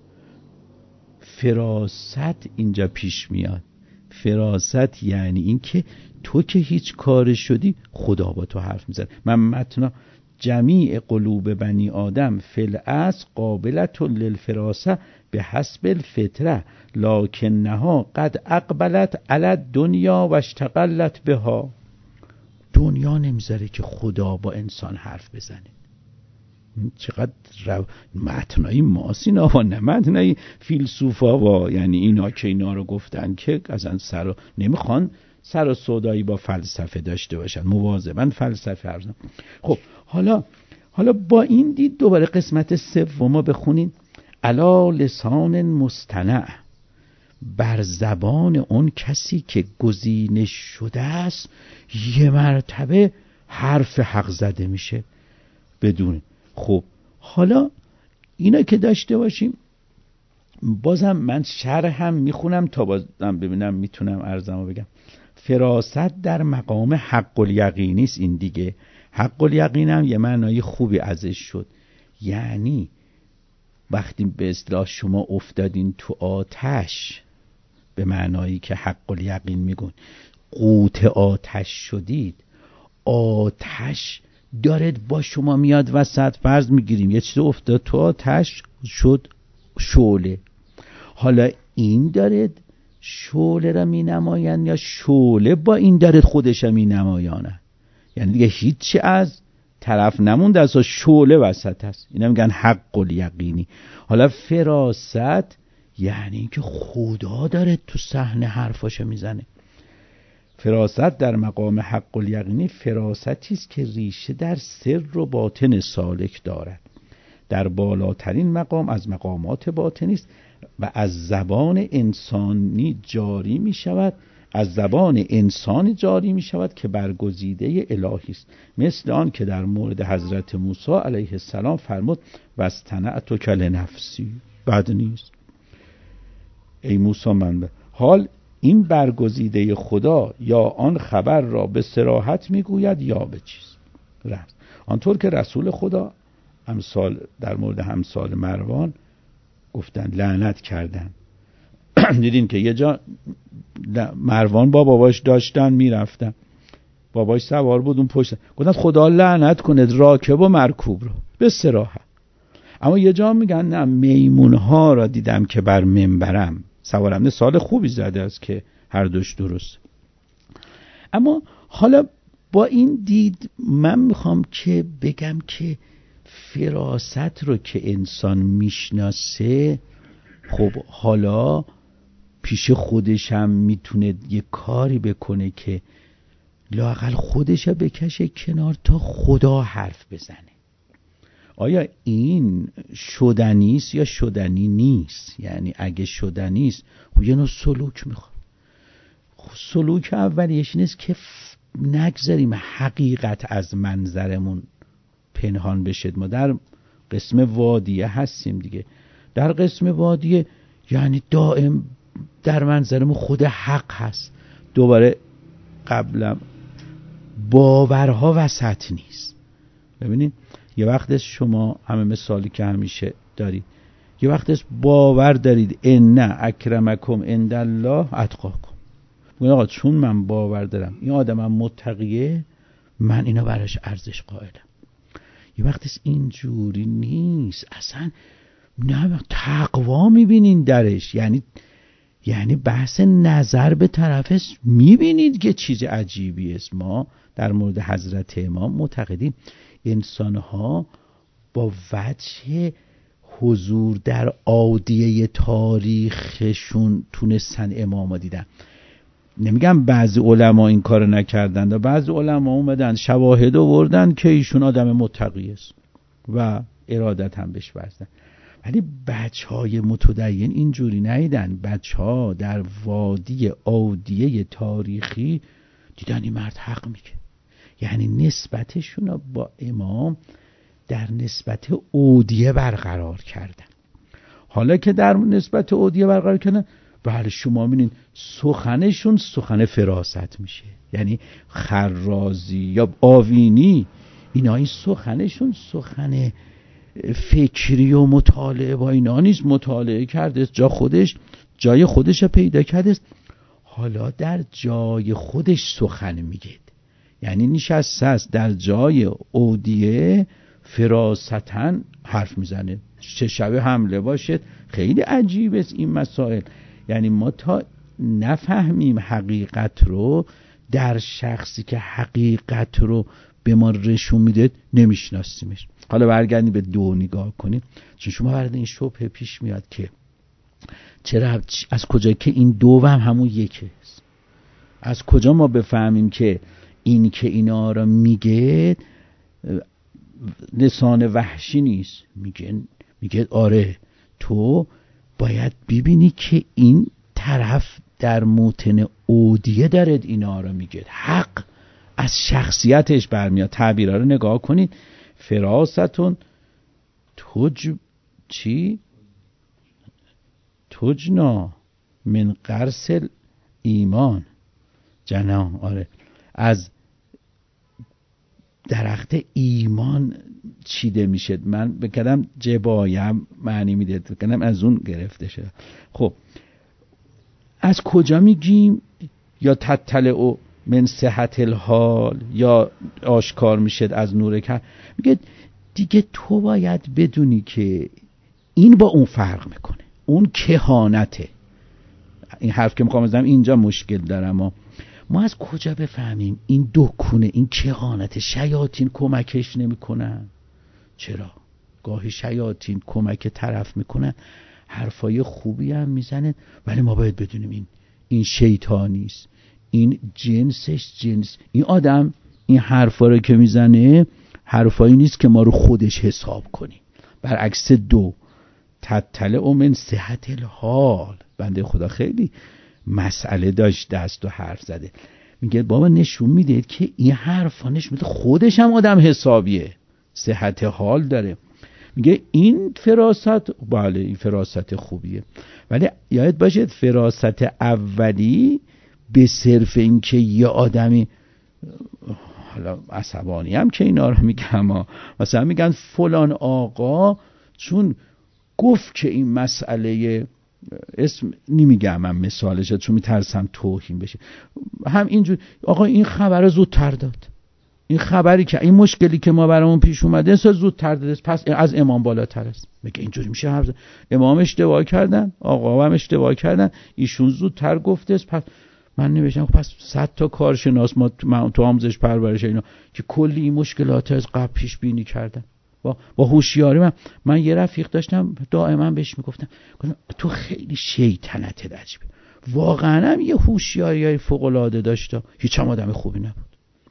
A: فراست اینجا پیش میاد. فراست یعنی این که تو که هیچ کار شدی خدا با تو حرف میزنه. من متنا جمیع قلوب بنی آدم فی الاصل قابلة للفراسه به حسب الفطره لکنها قد اقبلت علی الدنیا و اشتغلت بها. دنیا نمیذاره که خدا با انسان حرف بزنه. چقدر رو... متنای ماسینا و نه متنای فیلسوفا و یعنی اینا که اینا رو گفتن که اصلا سر و نمیخوان سر و سودایی با فلسفه داشته باشن، مواظبن فلسفه ارزن. خب حالا حالا با این دید دوباره قسمت سوم بخونین. علی لسان مصطنع، بر زبان اون کسی که گزینش شده است یه مرتبه حرف حق زده میشه بدون. خب حالا اینا که داشته باشیم، بازم من شرح هم میخونم تا بازم ببینم میتونم عرضمو بگم. فراست در مقام حق الیقینی است. این دیگه حق الیقین هم یه معنای خوبی ازش شد، یعنی وقتی به اصطلاح شما افتادین تو آتش، به معنایی که حق الیقین میگن قوت آتش شدید، آتش دارد با شما میاد وسط. فرض میگیریم یه چیز افتاد تو آتش شد شعله، حالا این دارد شعله را می نماین یا شعله با این دارد خودش را می نمایانه. یعنی دیگه هیچی از طرف نمونده، از شعله وسط هست. اینا میگن حق الیقینی. حالا فراست یعنی که خدا داره تو صحنه حرفاشو میزنه. فراست در مقام حق الیقینی فراستی است که ریشه در سر و باطن سالک دارد، در بالاترین مقام از مقامات باطنی است و از زبان انسانی جاری می شود، از زبان انسانی جاری می شود که برگزیده الهی است، مثل آن که در مورد حضرت موسی علیه السلام فرمود واصطنعتک لنفسی. بد نیست ای موسی من به حال این برگزیده خدا یا آن خبر را به صراحت میگوید یا به چیز رفت. آنطور که رسول خدا امثال در مورد همسال مروان گفتن لعنت کردن. دیدین که یه جا مروان با باباش داشتن میرفتن، باباش سوار بود اون پشت، گفتن خدا لعنت کنه راکب و مرکوب رو به صراحت. اما یه جا میگن نه میمون ها را دیدم که بر منبرم سوارم. سال خوبی زده است که هر دوش درست. اما حالا با این دید من میخوام که بگم که فراست رو که انسان میشناسه، خب حالا پیش خودش هم میتونه یه کاری بکنه که لااقل خودش بکشه کنار تا خدا حرف بزنه. آیا این شدنیست یا شدنی نیست؟ یعنی اگه شدنیست خب یه نوع سلوک میخواد. خب سلوک اولیش نیست که نگذاریم حقیقت از منظرمون پنهان بشه. ما در قسم وادیه هستیم دیگه. در قسم وادیه یعنی دائم در منظرمون خود حق هست. دوباره قبلا باورها وسط نیست. ببینید یه وقت شما همه مثالی که همیشه دارید، یه وقت باور دارید ان اکرمکم عند الله اتقاکم. میگن آقا چون من باور دارم این آدمم متقیه من اینا براش ارزش قائلم. یه وقت اینجوری نیست اصلا. نه تقوا میبینین درش، یعنی یعنی بحث نظر به طرف میبینید که چیز عجیبی است. ما در مورد حضرت امام معتقدیم انسانها با وجه حضور در عادیه تاریخشون تونستن امام دیدن. نمیگم بعضی علما این کار نکردن، بعضی علما اومدن شواهد آوردن که ایشون آدم متقی است و ارادت هم بهش ورزیدن. ولی بچهای متدین اینجوری نیدن. بچها در وادی عادیه تاریخی دیدن این مرد حق میگه، یعنی نسبتشون با امام در نسبت عادیه برقرار کردن. حالا که در نسبت عادیه برقرار کردن، بله شما میبینید سخنشون سخن فراست میشه. یعنی خرازی یا آوینی اینا این سخنشون سخن فکری و مطالعه با اینا نیست. مطالعه کرده جا خودش جای خودش پیدا کرده، حالا در جای خودش سخن میگه. یعنی نشسته است در جای اودیه فراستاً حرف میزنه. چه شبه حمله باشد. خیلی عجیب است این مسائل. یعنی ما تا نفهمیم حقیقت رو در شخصی که حقیقت رو به ما رشون میده نمیشناسیمش. حالا برگردیم به دو نگاه کنیم، چون شما برای این شبهه پیش میاد که چرا از کجا که این دو هم همون یکه است. از کجا ما بفهمیم که این که اینا را میگه لسان وحشی نیست. میگه میگه آره تو باید ببینی که این طرف در موطن عودیه دارد اینا را میگه. حق از شخصیتش برمیاد. تعبیرها رو نگاه کنید. فراستون توج چی؟ توجنا من قرص ایمان جنا. آره از درخت ایمان چیده میشه. من بکردم جبایم معنی میده، بکردم از اون گرفته شد. خب از کجا میگیم؟ یا تطلع من صحت الحال، یا آشکار میشه از نور کر. میگه دیگه تو باید بدونی که این با اون فرق میکنه. اون کهانته. این حرف که میخوام بزنم اینجا مشکل دارم. ما ما از کجا بفهمیم این دکونه، این کهانته؟ شیاطین کمکش نمیکنن. چرا؟ گاهی شیاطین کمک طرف میکنن، حرفای خوبی هم میزنن، ولی ما باید بدونیم این این شیطانیست، این جنسش جنس. این آدم این حرفا رو که میزنه حرفایی نیست که ما رو خودش حساب کنیم. برعکس دو تطلع من صحت الحال. بنده خدا خیلی مسئله داشت دست و حرف زده. میگه بابا نشون میده که این حرفا نشون میده خودش هم آدم حسابیه، صحت حال داره. میگه این فراست، بله این فراست خوبیه، ولی یاد باشید فراست اولی به صرف این که یه آدمی حالا عصبانی هم که اینا رو میگم، مثلا میگن فلان آقا چون گفت که این مسئله، اسم نمیگم من مثالشه چون میترسم توهین بشه، هم اینجور آقا این خبر رو زودتر داد، این خبری که این مشکلی که ما برامون پیش اومده اصلا زودتر داده، پس از امام بالاتر است. میگه اینجوری میشه حرف زد. امام اشتباه کردن، آقا هم اشتباه کردن، ایشون زودتر گفته است. پس من نوشتم پس صد تا کارشناس ما تو آموزش پرورش اینا که کلی این مشکلات از قبل پیش بینی کردن با با هوشیاری. من من یه رفیق داشتم دائما بهش میگفتم تو خیلی شیطنت عجیبه، واقعا هم یه هوشیاری فوق العاده داشت، هیچ هم آدم خوبی نبود،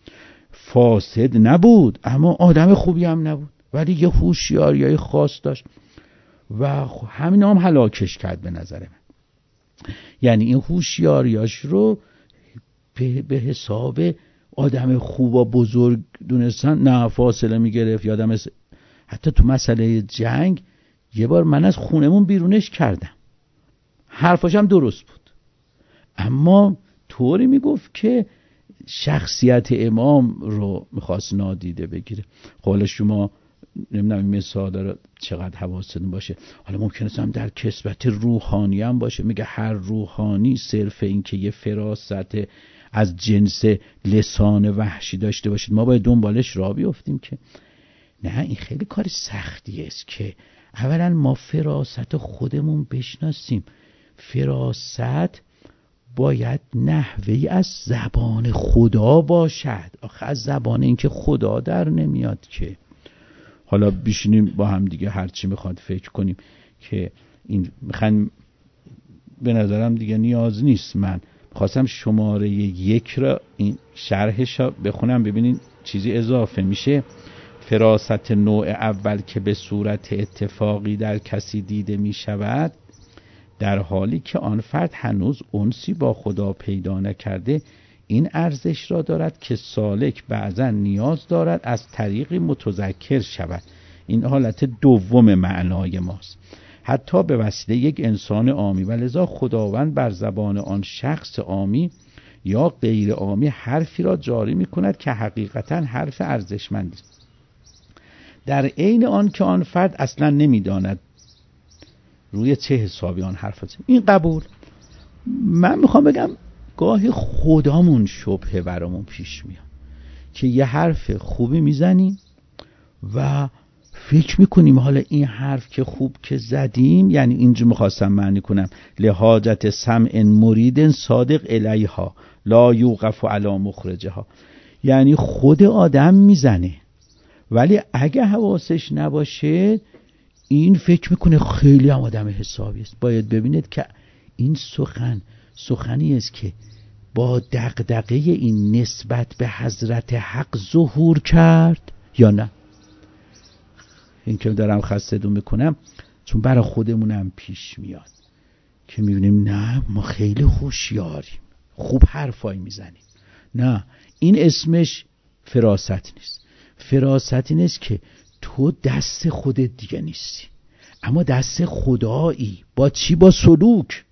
A: فاسد نبود اما آدم خوبی هم نبود، ولی یه هوشیاری خاص داشت و همین هم هلاکش کرد به نظر من. یعنی این هوشیاریاش رو به, به حساب آدم خوب و بزرگ دونستن، نه فاصله میگرفت. یادم است حتی تو مسئله جنگ یه بار من از خونمون بیرونش کردم، حرفاش هم درست بود، اما طوری میگفت که شخصیت امام رو میخواست نادیده بگیره. حالا شما نمیدونم این مثال داره چقدر حواستون باشه، حالا ممکنه هم در کسبت روحانی هم باشه. میگه هر روحانی صرف این که یه فراست از جنس لسان وحشی داشته باشید ما باید دنبالش راه بیفتیم که نه، این خیلی کار سختی است که اولا ما فراست خودمون بشناسیم. فراست باید نحوهی از زبان خدا باشد، آخه از زبان این که خدا در نمیاد که. حالا بشینیم با هم دیگه هرچی میخواد فکر کنیم که این میخوایم، به نظرم دیگه نیاز نیست من خواستم شماره یک را این شرحش را بخونم ببینین چیزی اضافه میشه. فراست نوع اول که به صورت اتفاقی در کسی دیده میشود، در حالی که آن فرد هنوز انسی با خدا پیدا نکرده، این ارزش را دارد که سالک بعضا نیاز دارد از طریقی متذکر شود. این حالت دوم معنای ماست، حتی به وسیله یک انسان عامی، و لذا خداوند بر زبان آن شخص عامی یا غیر عامی حرفی را جاری می کند که حقیقتا حرف ارزشمندی است، در عین آن که آن فرد اصلا نمی داند روی چه حسابی آن حرف است. این قبول. من میخوام بگم گاهی خودمون شبهه برامون پیش میاد که یه حرف خوبی میزنیم و فکر میکنیم حالا این حرف که خوب که زدیم، یعنی اینجا میخواستم معنی کنم لحاجت سمع مرید صادق الیها لا یوقف علی مخرجها، یعنی خود آدم میزنه ولی اگه حواسش نباشه این فکر میکنه خیلی هم آدم حسابی است. باید ببینید که این سخن سخنی است که با دغدغه این نسبت به حضرت حق ظهور کرد یا نه. این که دارم خسته‌تون میکنم چون برای خودمونم پیش میاد که میبینیم نه ما خیلی هوشیاریم، خوب حرفایی میزنیم. نه، این اسمش فراست نیست. فراست این است که تو دست خودت دیگه نیستی اما دست خدایی. با چی؟ با سلوک.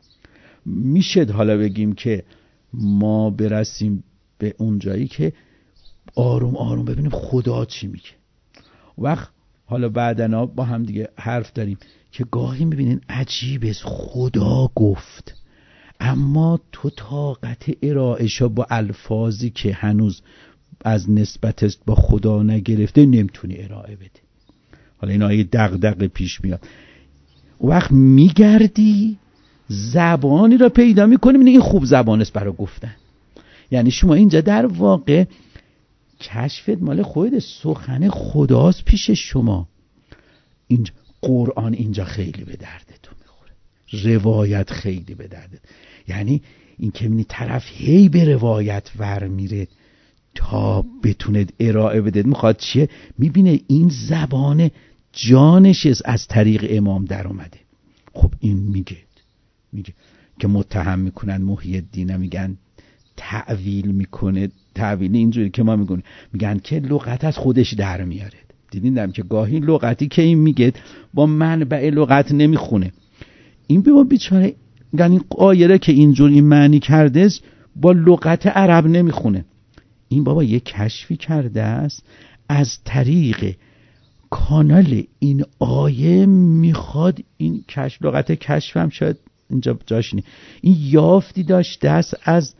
A: میشه حالا بگیم که ما برسیم به اون جایی که آروم آروم ببینیم خدا چی میگه. وقت حالا بعدنا با هم دیگه حرف داریم که گاهی میبینین عجیبه خدا گفت اما تو طاقت ارائهشو با الفاظی که هنوز از نسبتش با خدا نگرفته نمیتونی ارائه بده. حالا اینا یه دغدغه پیش میاد. وقت میگردی زبانی را پیدا میکنی این خوب زبان است برای گفتن. یعنی شما اینجا در واقع کشفت مال خود سخن خداست پیش شما. اینجا قرآن اینجا خیلی به دردتون میخوره، روایت خیلی به دردت. یعنی این که میبینی طرف هی به روایت ور میره تا بتونه ارائه بده، میخواد چیه؟ میبینه این زبان جانش از طریق امام در اومده. خب این میگه میگه که متهم میکنن محی الدین، میگن تعویل میکنه. تعویل اینجوری که ما میگن میگن که لغت از خودش در میاره. دیدین که گاهی لغتی که این میگه با منبع لغت نمیخونه. این به ما بیچاره میگن این آیه که اینجوری معنی کرده با لغت عرب نمیخونه. این بابا یه کشفی کرده است، از طریق کانال این آیه میخواد این کشف، لغت کشف هم شاید اینجا جاش نیست، این یافتی داشته است از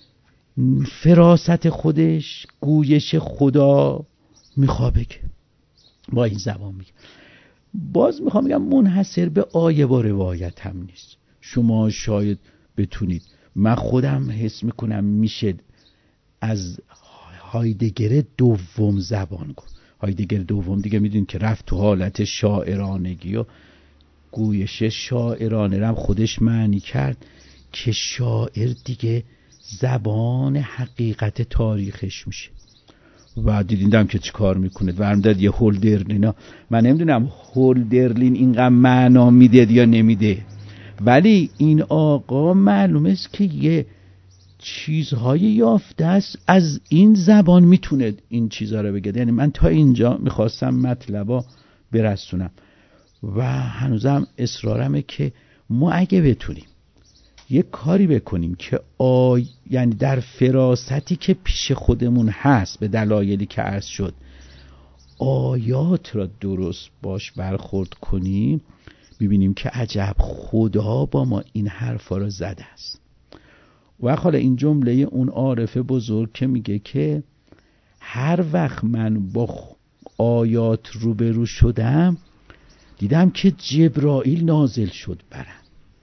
A: فراست خودش، گویش خدا میخواد بگه، با این زبان میگه. باز میخوام بگم منحصر به آیه با روایت هم نیست. شما شاید بتونید، من خودم حس میکنم میشه از هایدگر دوم زبان کن. هایدگر دوم دیگه میدونید که رفت تو حالت شاعرانگی و گویش شاعرانه رم خودش معنی کرد که شاعر دیگه زبان حقیقت تاریخش میشه. و دیدیدم که چی کار میکنه ورمداد یه هولدرلینا، من نمیدونم هولدرلین اینقدر معنا میده یا نمیده، ولی این آقا معلومه است که یه چیزهای یافته است، از این زبان میتونه این چیزها رو بگه. یعنی من تا اینجا میخواستم مطلبا برسونم و هنوزم اصرارمه که ما اگه بتونیم یه کاری بکنیم که آی یعنی در فراستی که پیش خودمون هست به دلایلی که عرض شد آیات را درست باش برخورد کنیم، میبینیم که عجب خدا با ما این حرفا را زده است. و حالا این جمله اون عارف بزرگ که میگه که هر وقت من با آیات روبرو شدم دیدم که جبرائیل نازل شد برم.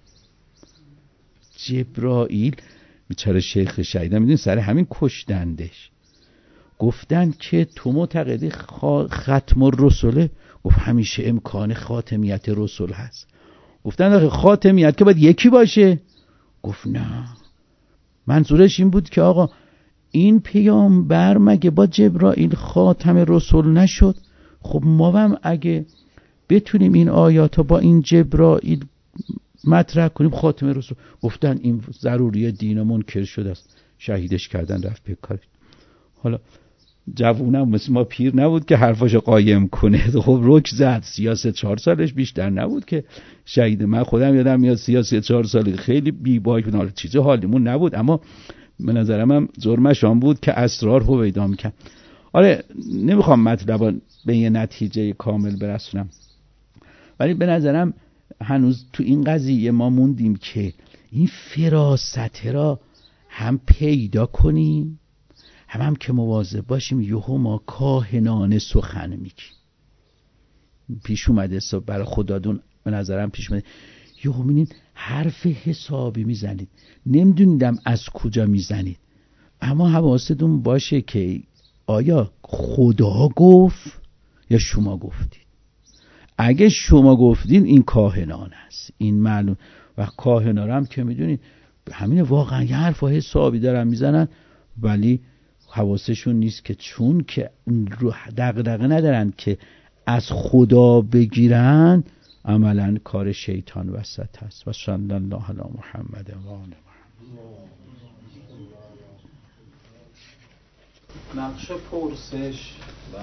A: جبرائیل بیچاره شیخ شهیدم میدونی سر همین کشتندش، گفتن که تو معتقدی ختم الرسله؟ گفت همیشه امکان خاتمیت رسول هست. گفتن خاتمیت که باید یکی باشه؟ گفت نه، منظورش این بود که آقا این پیامبر مگه با جبرائیل خاتم رسول نشد؟ خب ما هم اگه بتونیم این آیاتو با این جبرائیل مطرح کنیم خاتم رسول. گفتن این ضروری دین منکر شده است، شهیدش کردن رفت به کار. حالا جوونم مثل ما پیر نبود که حرفاشو قایم کنه، خب رک زد. سیاست چهار سالش بیشتر نبود که شهید. من خودم یادم میاد سیاست چهار سالش خیلی بی بای بود، حالا چیز حالیمون نبود، اما به نظرم هم جرمش آن بود که اسرار رو پیدا می‌کرد. آره نمیخوام مطلبا به یه نتیجه کامل برسونم، ولی به نظرم هنوز تو این قضیه ما موندیم که این فراست را هم پیدا کنیم، هم هم که مواظب باشیم یهو ما کاهنانه سخن میگیم. پیش اومده برای خدادون به نظرم پیش اومده یهو میبینید حرف حسابی میزنید، نمیدونیدم از کجا میزنید، اما حواستون باشه که آیا خدا گفت یا شما گفتید. اگه شما گفتین این کاهنانه است، این معلوم. و کاهنانه هم که میدونید همین واقعا یه حرف حسابی دارن میزنن، ولی حواسشون نیست که چون که دغدغه ندارن که از خدا بگیرن، عملا کار شیطان وسط هست. و صلی الله علی محمد و آل محمد.
B: نقش پرسش و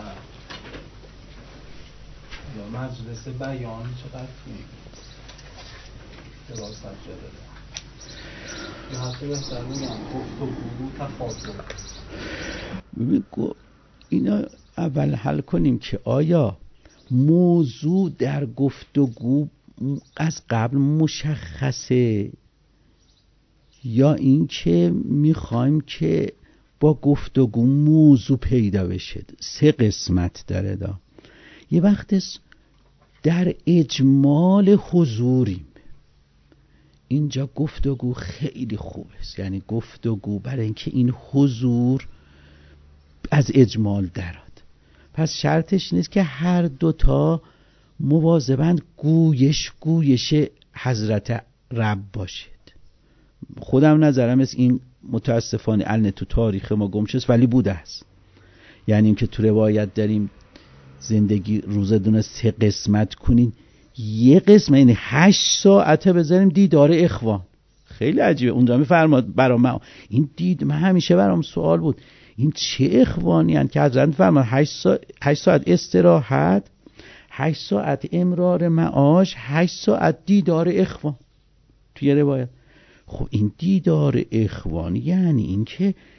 B: یا مجلس بیان چقدر توی دراست جا داره یا حتی بهتر میگم گفتگو تخاطب.
A: ببین اینا اول حل کنیم که آیا موضوع در گفتگو از قبل مشخصه یا این که میخوایم که با گفتگو موضوع پیدا بشه. سه قسمت داره دا. یه وقت در اجمال حضوریم، اینجا گفتگو خیلی خوبه، یعنی گفتگو برای اینکه این حضور از اجمال دراد. پس شرطش نیست که هر دوتا مواظبند گویش گویش حضرت رب باشد. خودم نظرم است این متاسفانه الان تو تاریخ ما گم شده ولی بوده است. یعنی این که تو روایت داریم زندگی روزه سه قسمت کنین، یه قسمت یعنی هشت ساعته بذاریم دیدار اخوان. خیلی عجیبه. اونجا میفرماد برام من این دید من همیشه برام سوال بود این چه اخوانی هستند که حضرت فرمود هشت ساعت استراحت، هشت ساعت امرار معاش، هشت ساعت دیدار اخوان توی روایت. خب این دیدار اخوان یعنی این که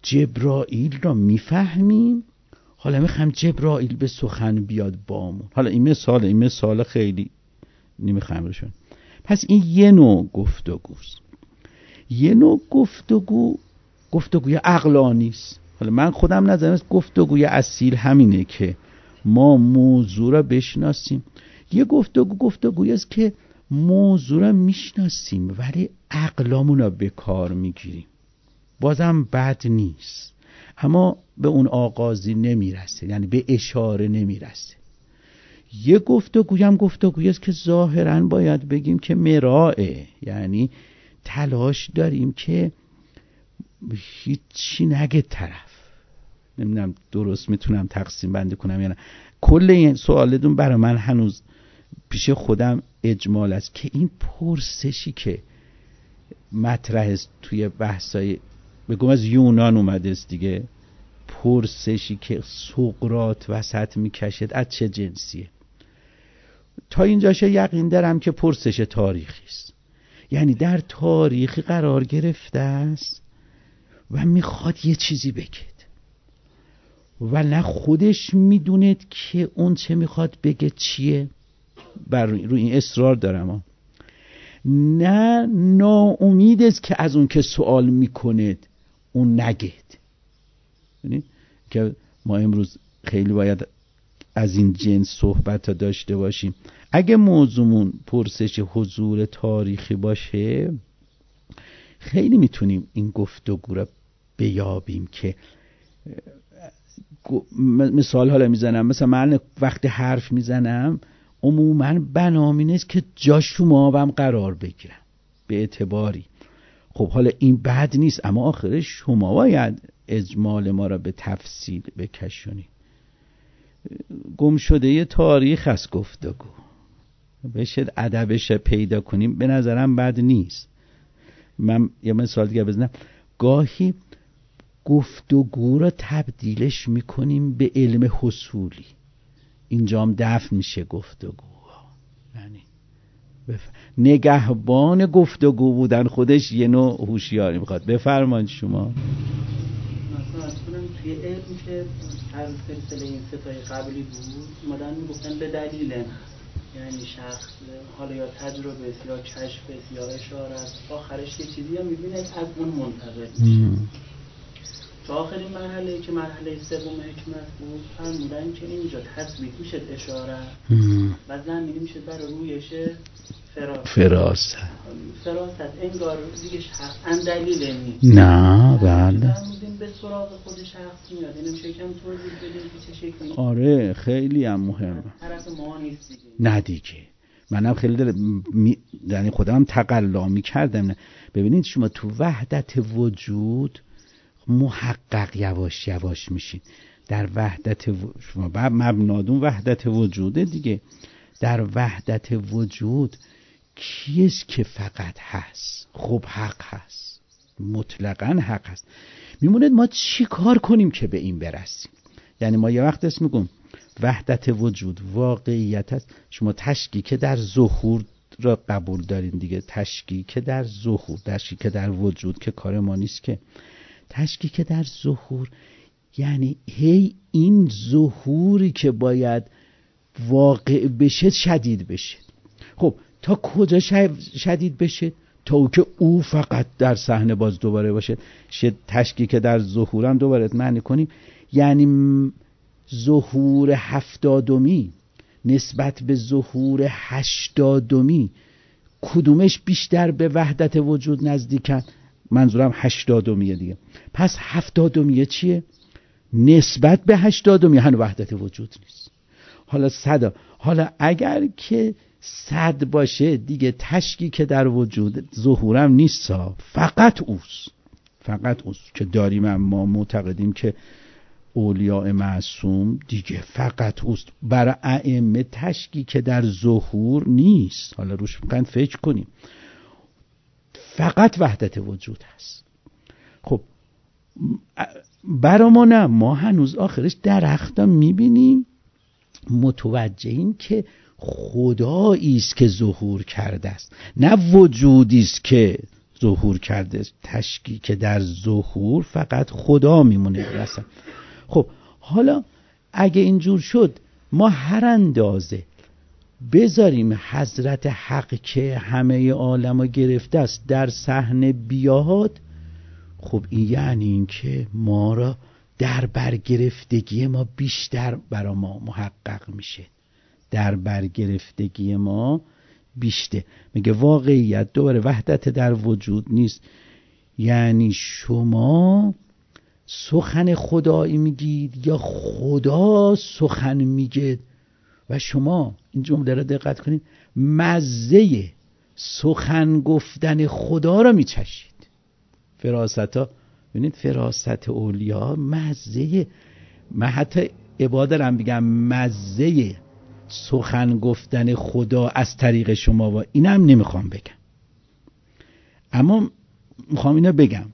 A: جبرائیل را میفهمیم، حالا میخوایم جبرائیل به سخن بیاد بامون. حالا این مثال این مثال خیلی نمیخوایم روشون. پس این یه نوع گفتگوست. یه نوع گفتگو گفتگوی عقلانی است. حالا من خودم نظرم گفتگوی اصیل همینه که ما موضوع را بشناسیم. یه گفتگو گفتگویی است که موضوع را میشناسیم ولی عقلامون را به کار میگیریم. بازم بد نیست، اما به اون آغازی نمیرسه، یعنی به اشاره نمیرسه. یه گفتگوی هم گفتگویی است که ظاهراً باید بگیم که مرائه، یعنی تلاش داریم که هیچی نگه طرف. نمیدونم درست میتونم تقسیم بندی کنم یا نه. کل این سوالتون برای من هنوز پیش خودم اجمال است که این پرسشی که مطرح است توی بحثای بگم از یونان اومده است دیگه، پرسشی که سقراط وسط میکشد از چه جنسیه؟ تا اینجاش یقین دارم که پرسش تاریخی است، یعنی در تاریخی قرار گرفته است و میخواد یه چیزی بگید و نه خودش میدوند که اون چه میخواد بگه چیه. بر روی این اصرار دارم ها. نه ناامید است که از اون که سوال میکند اون نگید. یعنی که ما امروز خیلی باید از این جنس صحبت داشته باشیم. اگه موضوعمون پرسش حضور تاریخی باشه خیلی میتونیم این گفتگو را بیابیم که مثال حالا میزنم، مثلا من وقتی حرف میزنم عموما بنام این است که جا شما هم قرار بگیرم به اعتباری. خب حالا این بد نیست، اما آخرش شما باید اجمال ما را به تفصیل بکشونی. گم شده یه تاریخ از گفتگو بشه ادبش پیدا کنیم، به نظرم بد نیست. من یه مثال دیگه بزنم. گاهی گفتگو را تبدیلش میکنیم به علم حصولی، اینجا هم دفن میشه گفتگو. یعنی بف... نگهبان گفتگو بودن خودش یه نوع هوشیاری میخواد. بفرمایید شما.
B: مثلا از کنم توی علم که هر سلسله این ستای قبلی بود مدن میگفتن به دلیل یعنی شخص حالا یا تجربه یا کشف یا اشارت آخرش یه چیزی هم میبینه از اون منتقل میشه. تا آخرین مرحله که مرحله سوم حکمت بود فرمودن که اینجا تثبیت میشه اشارت و زمینی میشه برای رویش فراست
A: فراست
B: فراست انگار دیگه شخص اندلیل نیست.
A: نه بله
B: به سراغ خود شخص میاد. اینم شکم توضیح بدیم که چه شکلی.
A: آره خیلی هم مهمه.
B: طرف ما نیست دیگه.
A: نه دیگه منم خیلی دل می... یعنی خودم تقلا می‌کردم. ببینید شما تو وحدت وجود محقق یواش یواش میشین. در وحدت و... شما بعد مبنادون وحدت وجوده دیگه. در وحدت وجود کیست که فقط هست؟ خب حق هست، مطلقاً حق هست. میموند ما چی کار کنیم که به این برسیم؟ یعنی ما یه وقت اسم میگم وحدت وجود واقعیت هست. شما تشکیک در ظهور را قبول دارین دیگه. تشکیک در ظهور، تشکیک در وجود که کار ما نیست که. تشکیک در ظهور یعنی هی این ظهوری که باید واقع بشه شدید بشه. خب تا کجا شدید بشه؟ تا او که او فقط در صحنه باز دوباره باشه. شد تشکیک در ظهور هم دوباره معنی کنیم یعنی ظهور هفتادمی نسبت به ظهور هشتادمی کدومش بیشتر به وحدت وجود نزدیکن؟ منظورم هشتادمیه دیگه. پس هفتادمیه چیه؟ نسبت به هشتادمیه هنو وحدت وجود نیست. حالا صد حالا اگر که صد باشه دیگه تشکیک در وجود ظهورم نیست، فقط اوست. فقط اوست که داریم. ما معتقدیم که اولیاء معصوم دیگه فقط اوست. برای ائمه تشکیک در ظهور نیست. حالا روش میخواین فکر کنیم. فقط وحدت وجود هست. خب برای ما نه، ما هنوز آخرش درختا میبینیم متوجهیم که خدایی است که ظهور کرده است، نه وجودی است که ظهور کرده، تشکیک در ظهور فقط خدا میمونه مثلا. خب حالا اگه اینجور شد ما هر اندازه بذاریم حضرت حق که همه عالمو گرفته است در صحنه بیاد، خب این یعنی این که ما را در برگرفتگی ما بیشتر برا ما محقق میشه، در برگرفتگی ما بیشتر. میگه واقعیت دوباره وحدت در وجود نیست، یعنی شما سخن خدایی میگید یا خدا سخن میگه و شما این جمله را دقت کنید مزه سخن گفتن خدا را میچشید. فراست ها ببینید، فراست اولیا مزه، من حتی عبادت هم بگم مزه سخن گفتن خدا از طریق شما و اینم نمیخوام بگم، اما میخوام اینو بگم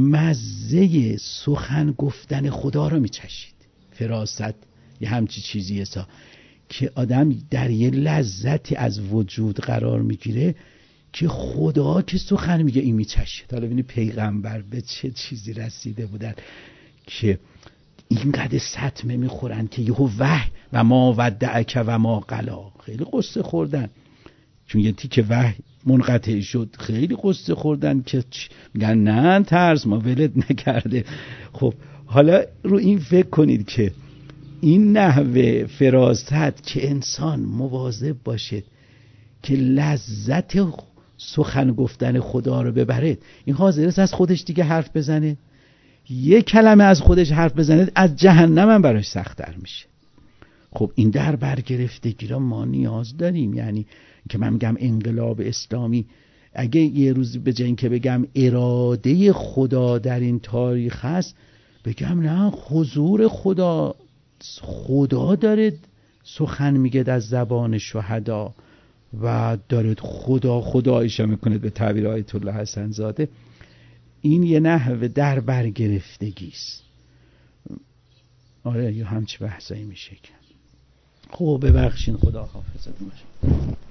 A: مزه سخن گفتن خدا رو میچشید. فراست یه همچی چیزیه سا که آدم در یه لذتی از وجود قرار میگیره که خدا که سخن میگه این میچشید. حالا ببینید پیغمبر به چه چیزی رسیده بودن که اینقدر صدمه میخورن که یهو وحی و ما ودعک و ما قلا، خیلی قصه خوردن چون یه تیکه وحی منقطع شد، خیلی قصه خوردن که میگن نه ترس ما ولد نکرده. خب حالا رو این فکر کنید که این نحوه فراست که انسان مواظب باشه که لذت سخن گفتن خدا رو ببره، این حاضر است از خودش دیگه حرف بزنه، یک کلمه از خودش حرف بزنه از جهنم هم براش سخت‌تر میشه. خب این در برگرفتگی را ما نیاز داریم. یعنی که من میگم انقلاب اسلامی اگه یه روزی به جای اینکه بگم اراده خدا در این تاریخ هست، بگم نه حضور خدا، خدا داره سخن میگه از زبان شهدا و داره خدا خدایش میکنه به تعبیر آیت الله حسن زاده. این یه نحوه در برگرفتگی است. آره یه همچی بحثایی میشه که خب ببخشین، خدا حافظتون باشه.